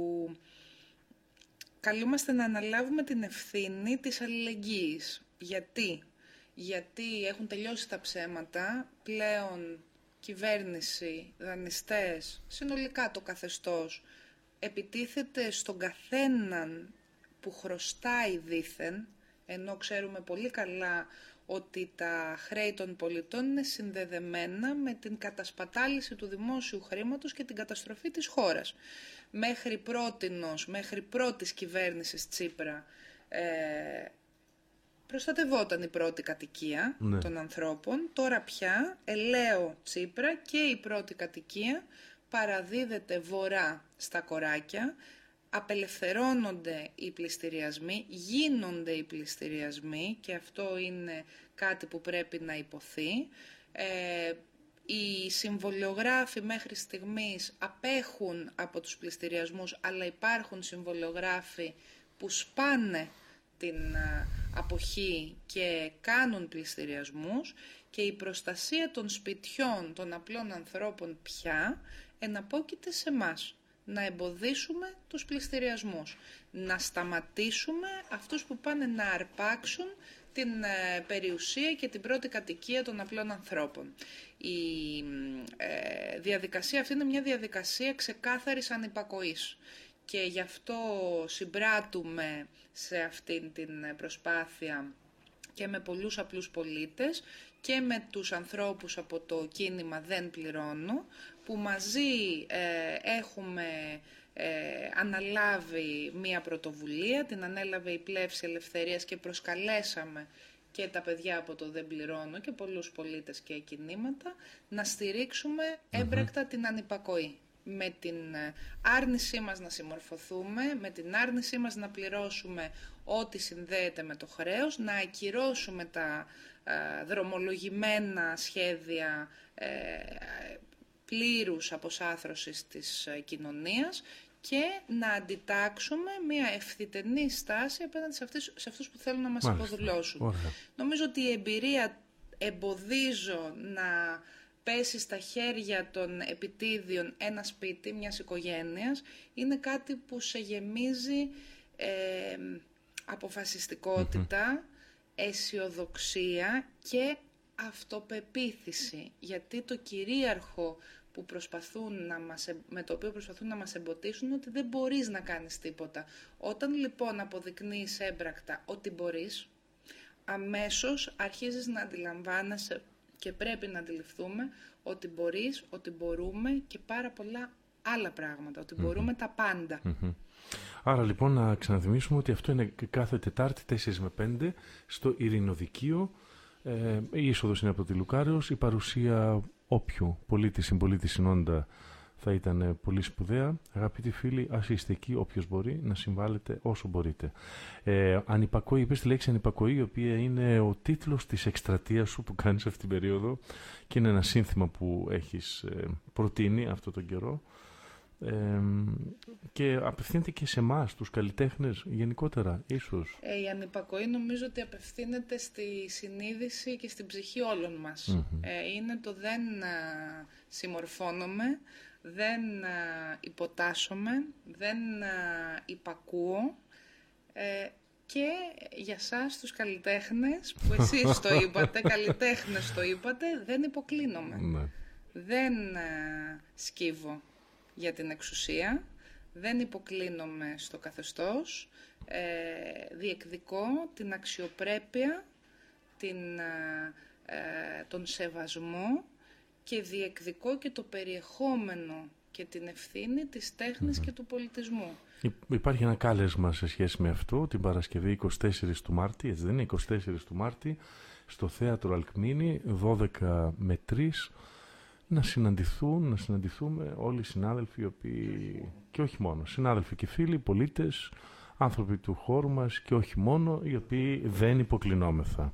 καλούμαστε να αναλάβουμε την ευθύνη της αλληλεγγύης. Γιατί έχουν τελειώσει τα ψέματα, πλέον κυβέρνηση, δανειστές, συνολικά το καθεστώς, επιτίθεται στον καθέναν που χρωστάει δήθεν, ενώ ξέρουμε πολύ καλά ότι τα χρέη των πολιτών είναι συνδεδεμένα με την κατασπατάληση του δημόσιου χρήματος και την καταστροφή της χώρας. Μέχρι πρώτης κυβέρνησης Τσίπρα προστατευόταν η πρώτη κατοικία των ανθρώπων. Τώρα πια, ελαίο Τσίπρα, και η πρώτη κατοικία παραδίδεται βορρά στα κοράκια. Απελευθερώνονται οι πληστηριασμοί, γίνονται οι πληστηριασμοί και αυτό είναι κάτι που πρέπει να υποθεί. Οι συμβολιογράφοι μέχρι στιγμής απέχουν από τους πληστηριασμούς, αλλά υπάρχουν συμβολιογράφοι που σπάνε την αποχή και κάνουν πληστηριασμούς, και η προστασία των σπιτιών των απλών ανθρώπων πια εναπόκειται σε εμάς. Να εμποδίσουμε τους πληστηριασμούς, να σταματήσουμε αυτούς που πάνε να αρπάξουν την περιουσία και την πρώτη κατοικία των απλών ανθρώπων. Η διαδικασία αυτή είναι μια διαδικασία ξεκάθαρης ανυπακοής και γι' αυτό συμπράττουμε σε αυτήν την προσπάθεια και με πολλούς απλούς πολίτες και με τους ανθρώπους από το κίνημα Δεν Πληρώνω, που μαζί έχουμε αναλάβει μία πρωτοβουλία, την ανέλαβε η Πλεύση Ελευθερίας και προσκαλέσαμε και τα παιδιά από το Δεν Πληρώνω και πολλούς πολίτες και κινήματα να στηρίξουμε έμπρακτα την ανυπακοή. Με την άρνησή μας να συμμορφωθούμε, με την άρνησή μας να πληρώσουμε ό,τι συνδέεται με το χρέος, να ακυρώσουμε τα δρομολογημένα σχέδια πλήρους αποσάθρωσης της κοινωνίας και να αντιτάξουμε μια ευθυτενή στάση απέναντι σε αυτούς που θέλουν να μας υποδουλώσουν. Νομίζω ότι η εμπειρία «εμποδίζω να πέσει στα χέρια των επιτίδιων ένα σπίτι μιας οικογένειας» είναι κάτι που σε γεμίζει αποφασιστικότητα, αισιοδοξία και αυτοπεποίθηση, γιατί το κυρίαρχο που με το οποίο προσπαθούν να μας εμποτίσουν ότι δεν μπορείς να κάνεις τίποτα. Όταν λοιπόν αποδεικνύεις έμπρακτα ότι μπορείς, αμέσως αρχίζεις να αντιλαμβάνεσαι και πρέπει να αντιληφθούμε ότι μπορείς, ότι μπορούμε και πάρα πολλά άλλα πράγματα, ότι μπορούμε τα πάντα. Άρα λοιπόν να ξαναθυμίσουμε ότι αυτό είναι κάθε Τετάρτη 4 με 5 στο Ειρηνοδικείο. Η είσοδος είναι από τη Λουκάρεως. Η παρουσία όποιου πολίτη συμπολίτη συνόντα θα ήταν πολύ σπουδαία. Αγαπητοί φίλοι, ας είστε εκεί όποιος μπορεί να συμβάλλετε όσο μπορείτε. Ανυπακοή, είπες τη λέξη ανυπακοή, η οποία είναι ο τίτλος της εκστρατείας σου που κάνεις αυτή την περίοδο και είναι ένα σύνθημα που έχεις προτείνει αυτόν τον καιρό. Και απευθύνεται και σε εμάς, τους καλλιτέχνες γενικότερα, ίσως. Η ανυπακοή νομίζω ότι απευθύνεται στη συνείδηση και στην ψυχή όλων μας. Είναι το δεν συμμορφώνομαι, δεν υποτάσσομαι, δεν υπακούω. Και για σας τους καλλιτέχνες, που εσείς το είπατε, καλλιτέχνες το είπατε, δεν υποκλίνομαι. Δεν σκύβω για την εξουσία, δεν υποκλίνομαι στο καθεστώς, διεκδικώ την αξιοπρέπεια, τον σεβασμό και διεκδικώ και το περιεχόμενο και την ευθύνη της τέχνης και του πολιτισμού. Υπάρχει ένα κάλεσμα σε σχέση με αυτό την Παρασκευή 24 του Μάρτη, έτσι δεν είναι, 24 του Μάρτη, στο Θέατρο Αλκμίνη, 12 με 3, να συναντηθούμε όλοι οι συνάδελφοι, οι οποίοι, και όχι μόνο, συνάδελφοι και φίλοι, πολίτες, άνθρωποι του χώρου μας και όχι μόνο, οι οποίοι δεν υποκλεινόμεθα.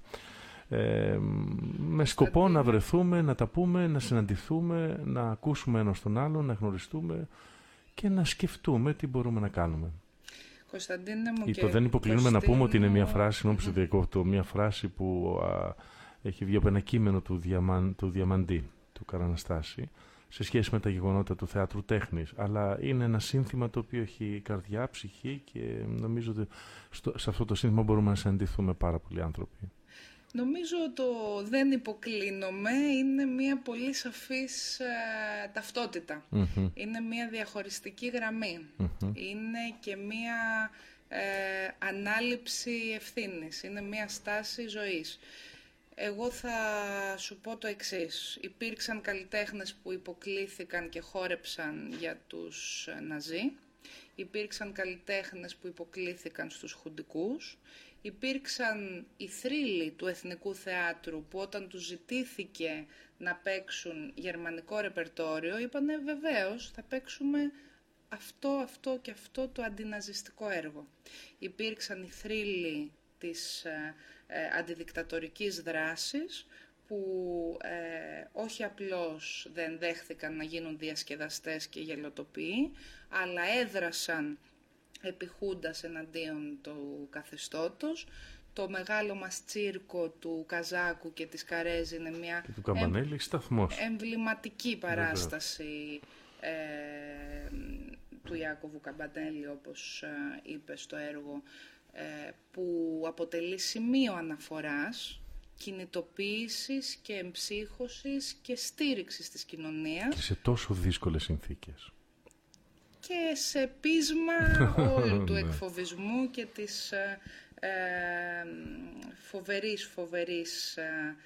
Με σκοπό να βρεθούμε, να τα πούμε, να συναντηθούμε, να ακούσουμε ένας τον άλλον, να γνωριστούμε και να σκεφτούμε τι μπορούμε να κάνουμε. Κωνσταντίνε μου, το δεν υποκλίνουμε να πούμε ότι είναι μια φράση, μια φράση που έχει βγει από ένα κείμενο του Διαμαντή, του Καραναστάση, σε σχέση με τα γεγονότα του θεάτρου τέχνης, αλλά είναι ένα σύνθημα το οποίο έχει καρδιά, ψυχή και νομίζω ότι σε αυτό το σύνθημα μπορούμε να συναντηθούμε πάρα πολλοί άνθρωποι. Νομίζω το δεν υποκλίνομαι είναι μια πολύ σαφής ταυτότητα. Είναι μια διαχωριστική γραμμή. Είναι και μια ανάληψη ευθύνης. Είναι μια στάση ζωής. Εγώ θα σου πω το εξής. Υπήρξαν καλλιτέχνες που υποκλήθηκαν και χόρεψαν για τους Ναζί. Υπήρξαν καλλιτέχνες που υποκλήθηκαν στους χουντικούς. Υπήρξαν οι θρύλοι του Εθνικού Θεάτρου που όταν τους ζητήθηκε να παίξουν γερμανικό ρεπερτόριο είπανε βεβαίως θα παίξουμε αυτό και αυτό το αντιναζιστικό έργο. Υπήρξαν οι θρύλοι της αντιδικτατορικής δράσης που που όχι απλώς δεν δέχθηκαν να γίνουν διασκεδαστές και γελοτοποιοί, αλλά έδρασαν επιχούντας εναντίον του καθεστώτος. Το μεγάλο μας τσίρκο του Καζάκου και της Καρέζη είναι μια εμβληματική παράσταση του Ιάκωβου Καμπανέλη, όπως είπε στο έργο, που αποτελεί σημείο αναφοράς, κινητοποίησης και εμψύχωσης και στήριξης της κοινωνίας. Σε τόσο δύσκολες συνθήκες. Και σε πείσμα όλου του εκφοβισμού και της φοβερής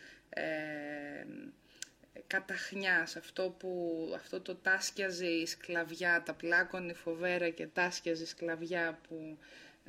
καταχνιάς. Αυτό το τάσκιαζε η σκλαβιά, τα πλάκωνε φοβέρα και τάσκιαζε η σκλαβιά που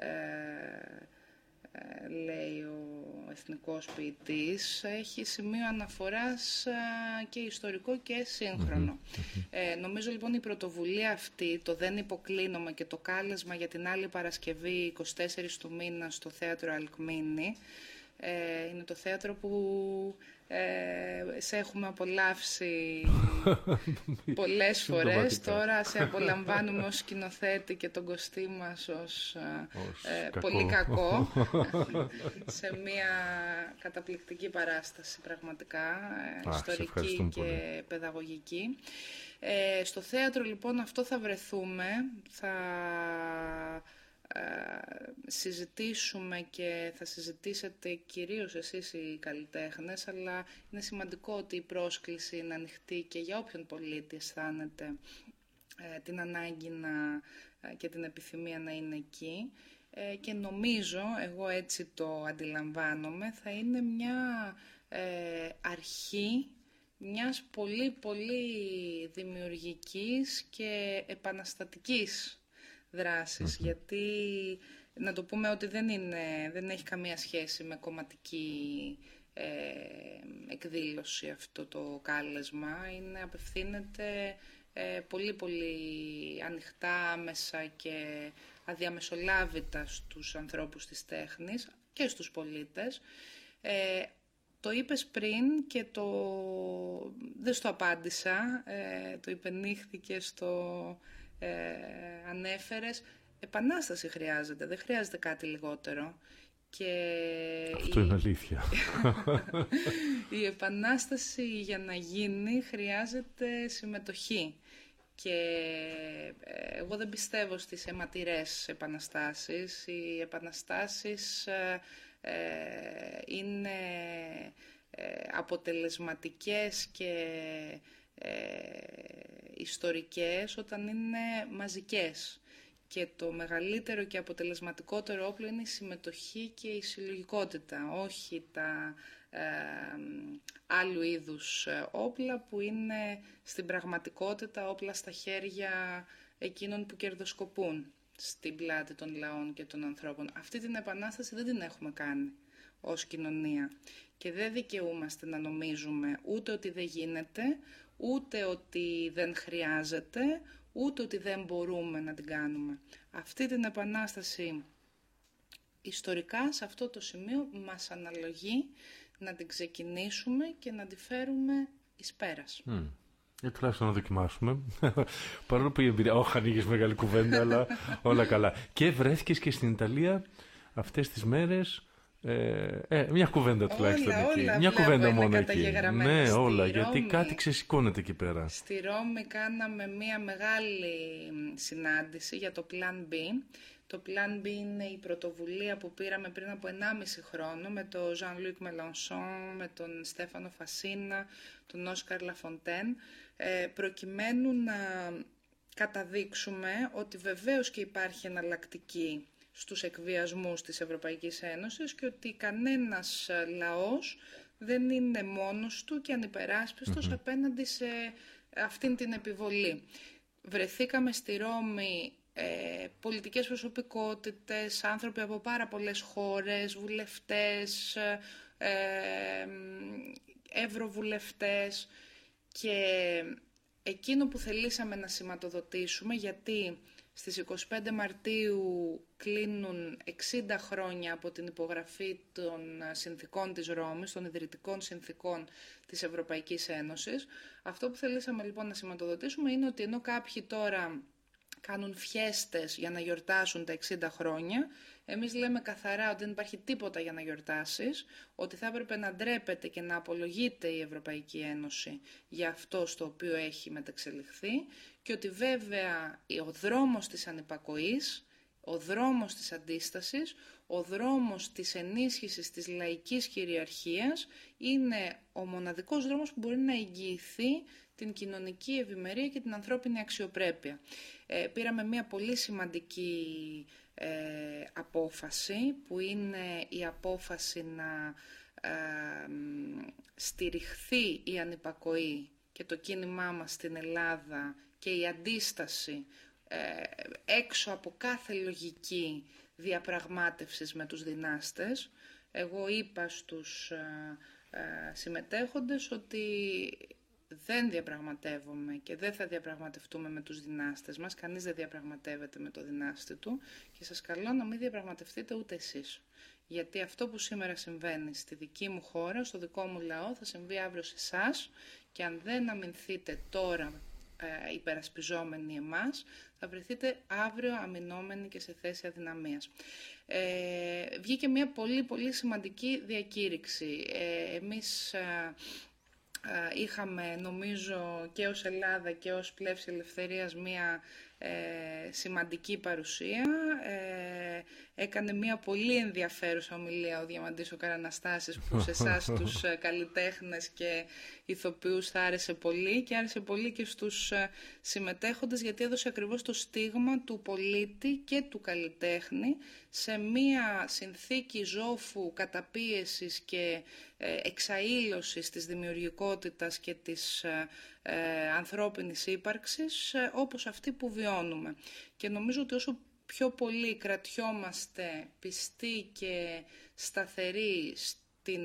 λέει ο εθνικός ποιητής, έχει σημείο αναφοράς και ιστορικό και σύγχρονο. Νομίζω λοιπόν η πρωτοβουλία αυτή, το «Δεν υποκλίνομαι» και το κάλεσμα για την άλλη Παρασκευή 24 του μήνα στο θέατρο Αλκμίνη, είναι το θέατρο που σε έχουμε απολαύσει πολλές φορές. Τώρα σε απολαμβάνουμε ως σκηνοθέτη και τον Κωστή μας ως πολύ κακό σε μια καταπληκτική παράσταση πραγματικά, ιστορική και παιδαγωγική. Στο θέατρο λοιπόν αυτό θα βρεθούμε, θα συζητήσουμε και θα συζητήσετε κυρίως εσείς οι καλλιτέχνες, αλλά είναι σημαντικό ότι η πρόσκληση είναι ανοιχτή και για όποιον πολίτη αισθάνεται την ανάγκη και την επιθυμία να είναι εκεί, και νομίζω, εγώ έτσι το αντιλαμβάνομαι, θα είναι μια αρχή μιας πολύ πολύ δημιουργικής και επαναστατικής δράσης, γιατί να το πούμε ότι δεν έχει καμία σχέση με κομματική εκδήλωση αυτό το κάλεσμα. Απευθύνεται πολύ πολύ ανοιχτά, άμεσα και αδιαμεσολάβητα στους ανθρώπους της τέχνης και στους πολίτες. Το είπες πριν και δεν στο απάντησα, το υπενήχθηκε ανέφερες, επανάσταση χρειάζεται, δεν χρειάζεται κάτι λιγότερο. Και αυτό είναι αλήθεια. Η επανάσταση για να γίνει χρειάζεται συμμετοχή. Και εγώ δεν πιστεύω στις αιματηρές επαναστάσεις. Οι επαναστάσεις είναι αποτελεσματικές και ιστορικές όταν είναι μαζικές. Και το μεγαλύτερο και αποτελεσματικότερο όπλο είναι η συμμετοχή και η συλλογικότητα, όχι τα άλλου είδους όπλα που είναι στην πραγματικότητα όπλα στα χέρια εκείνων που κερδοσκοπούν στην πλάτη των λαών και των ανθρώπων. Αυτή την επανάσταση δεν την έχουμε κάνει ως κοινωνία και δεν δικαιούμαστε να νομίζουμε ούτε ότι δεν γίνεται, ούτε ότι δεν χρειάζεται, ούτε ότι δεν μπορούμε να την κάνουμε. Αυτή την επανάσταση ιστορικά σε αυτό το σημείο μας αναλογεί να την ξεκινήσουμε και να τη φέρουμε εις πέρας. Τουλάχιστον να δοκιμάσουμε. Παρόλο που η εμπειρία... Όχι, ανοίγεις μεγάλη κουβέντα, αλλά όλα καλά. Και βρέθηκες και στην Ιταλία αυτές τις μέρες. Μια κουβέντα τουλάχιστον εκεί. Μια κουβέντα μόνο εκεί. Ναι, όλα, γιατί κάτι ξεσηκώνεται εκεί πέρα. Στη Ρώμη κάναμε μια μεγάλη συνάντηση για το Plan B. Το Plan B είναι η πρωτοβουλία που πήραμε πριν από 1,5 χρόνο με τον Jean-Luc Mélenchon, με τον Στέφανο Φασίνα, τον Όσκαρ Λαφοντέν, προκειμένου να καταδείξουμε ότι βεβαίως και υπάρχει εναλλακτική στους εκβιασμούς της Ευρωπαϊκής Ένωσης και ότι κανένας λαός δεν είναι μόνος του και ανυπεράσπιστος απέναντι σε αυτήν την επιβολή. Βρεθήκαμε στη Ρώμη πολιτικές προσωπικότητες, άνθρωποι από πάρα πολλές χώρες, βουλευτές, ευρωβουλευτές, και εκείνο που θελήσαμε να σηματοδοτήσουμε, γιατί Στις 25 Μαρτίου κλείνουν 60 χρόνια από την υπογραφή των συνθηκών της Ρώμης, των ιδρυτικών συνθηκών της Ευρωπαϊκής Ένωσης. Αυτό που θελήσαμε λοιπόν να σηματοδοτήσουμε είναι ότι ενώ κάποιοι τώρα κάνουν φιέστες για να γιορτάσουν τα 60 χρόνια, εμείς λέμε καθαρά ότι δεν υπάρχει τίποτα για να γιορτάσεις, ότι θα έπρεπε να ντρέπεται και να απολογείται η Ευρωπαϊκή Ένωση για αυτό στο οποίο έχει μεταξελιχθεί και ότι βέβαια ο δρόμος της ανυπακοής, ο δρόμος της αντίστασης, ο δρόμος της ενίσχυσης της λαϊκής κυριαρχίας είναι ο μοναδικός δρόμος που μπορεί να εγγυηθεί την κοινωνική ευημερία και την ανθρώπινη αξιοπρέπεια. Πήραμε μια πολύ σημαντική απόφαση, που είναι η απόφαση να στηριχθεί η ανυπακοή και το κίνημά μας στην Ελλάδα και η αντίσταση έξω από κάθε λογική διαπραγμάτευσης με τους δυνάστες. Εγώ είπα στους συμμετέχοντες ότι δεν διαπραγματεύομαι και δεν θα διαπραγματευτούμε με τους δυνάστες μας. Κανείς δεν διαπραγματεύεται με το δυνάστη του και σας καλώ να μην διαπραγματευτείτε ούτε εσείς. Γιατί αυτό που σήμερα συμβαίνει στη δική μου χώρα, στο δικό μου λαό, θα συμβεί αύριο σε εσάς και αν δεν αμυνθείτε τώρα υπερασπιζόμενοι εμάς, θα βρεθείτε αύριο αμυνόμενοι και σε θέση αδυναμίας. Βγήκε μια πολύ πολύ σημαντική διακήρυξη. Εμείς είχαμε, νομίζω, και ως Ελλάδα και ως Πλεύση Ελευθερίας μια σημαντική παρουσία. Έκανε μια πολύ ενδιαφέρουσα ομιλία ο Διαμαντής ο Καραναστάσης, που σε εσάς τους καλλιτέχνες και ηθοποιούς θα άρεσε πολύ, και άρεσε πολύ και στους συμμετέχοντες, γιατί έδωσε ακριβώς το στίγμα του πολίτη και του καλλιτέχνη σε μια συνθήκη ζόφου, καταπίεσης και εξαήλωσης της δημιουργικότητας και της ανθρώπινης ύπαρξης, όπως αυτή που βιώνουμε. Και νομίζω ότι όσο πιο πολύ κρατιόμαστε πιστοί και σταθεροί στην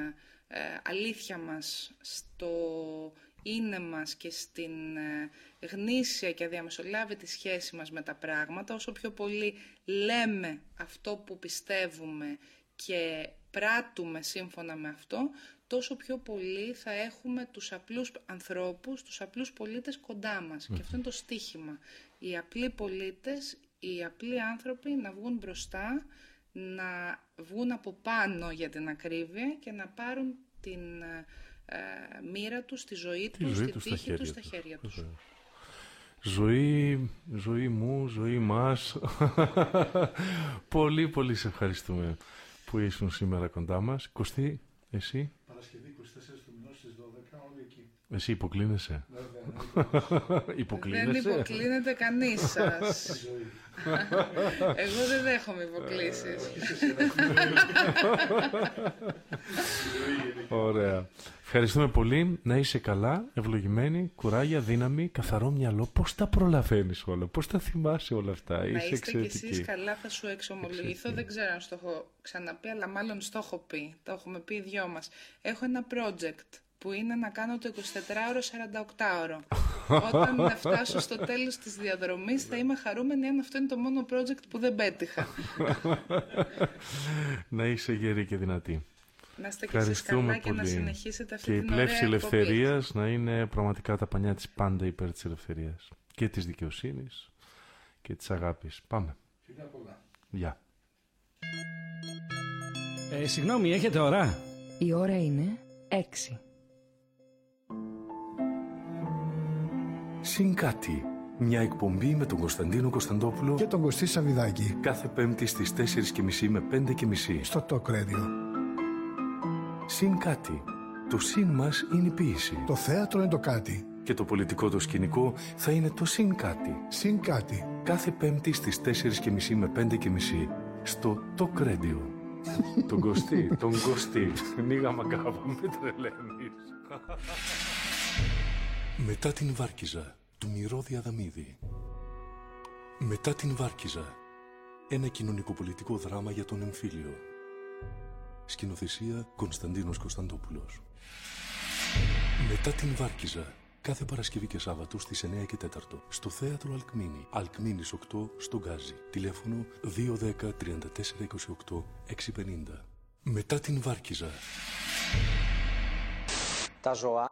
αλήθεια μας, στο είναι μας και στην γνήσια και αδιαμεσολάβητη σχέση μας με τα πράγματα, όσο πιο πολύ λέμε αυτό που πιστεύουμε και πράττουμε σύμφωνα με αυτό, τόσο πιο πολύ θα έχουμε τους απλούς ανθρώπους, τους απλούς πολίτες κοντά μας. Και αυτό είναι το στίχημα. Οι απλοί πολίτες, οι απλοί άνθρωποι να βγουν μπροστά, να βγουν από πάνω για την ακρίβεια και να πάρουν την μοίρα τους, τη ζωή τους, τη τύχη τους στα χέρια τους. Ζωή μου, ζωή μας. Πολύ πολύ σε ευχαριστούμε που ήσουν σήμερα κοντά μας. Κωστή, εσύ? Παρασκευή 24 του μηνός στις 12, όλοι εκεί. Εσύ υποκλίνεσαι? Δεν υποκλίνεται κανείς σας. Εγώ δεν δέχομαι υποκλήσεις. Ωραία. Ευχαριστούμε πολύ. Να είσαι καλά, ευλογημένη, κουράγια, δύναμη, καθαρό μυαλό. Πώς τα προλαβαίνεις όλα, πώς τα θυμάσαι όλα αυτά? Να είστε κι εσείς καλά, θα σου εξομολογηθώ. Δεν ξέρω αν στο έχω ξαναπεί, αλλά μάλλον στο έχω πει. Το έχουμε πει οι δυο μας. Έχω ένα project που είναι να κάνω το 24ωρο 48ωρο. Όταν φτάσω στο τέλος της διαδρομής θα είμαι χαρούμενη αν αυτό είναι το μόνο project που δεν πέτυχα. Να είσαι γερή και δυνατή. Να είστε και εσείς καλά και να συνεχίσετε αυτή την ωραία εκπομπή. Και η Πλεύση Ελευθερίας να είναι πραγματικά τα πανιά της πάντα υπέρ της ελευθερίας και της δικαιοσύνης και της αγάπης. Πάμε. Φιλιά πολλά. Γεια. Συγγνώμη, έχετε ώρα? Η ώρα είναι 6. Συν κάτι. Μια εκπομπή με τον Κωνσταντίνο Κωνσταντόπουλο και τον Κωστή Σαββιδάκη. Κάθε Πέμπτη στις 4:30 με 5:30 στο Talk Radio. Συν κάτι. Το συν μας είναι η ποίηση. Το θέατρο είναι το κάτι. Και το πολιτικό το σκηνικό θα είναι το συν κάτι. Συν κάτι. Κάθε Πέμπτη στις 4:30 με 5:30 στο Talk Radio. Τον Κωστή. Νίγα μακάβα, με τρελαίνεις. Μετά την Βάρκιζα του Μυρώδη Αδαμίδη. Μετά την Βάρκιζα. Ένα κοινωνικοπολιτικό δράμα για τον εμφύλιο. Σκηνοθεσία Κωνσταντίνος Κωνσταντόπουλος. Μετά την Βάρκιζα. Κάθε Παρασκευή και Σάββατο στις 9 και 4 στο θέατρο Αλκμίνη. Αλκμίνης 8 στον Γκάζι. Τηλέφωνο 210 34 28 650. Μετά την Βάρκιζα. Τα ζώα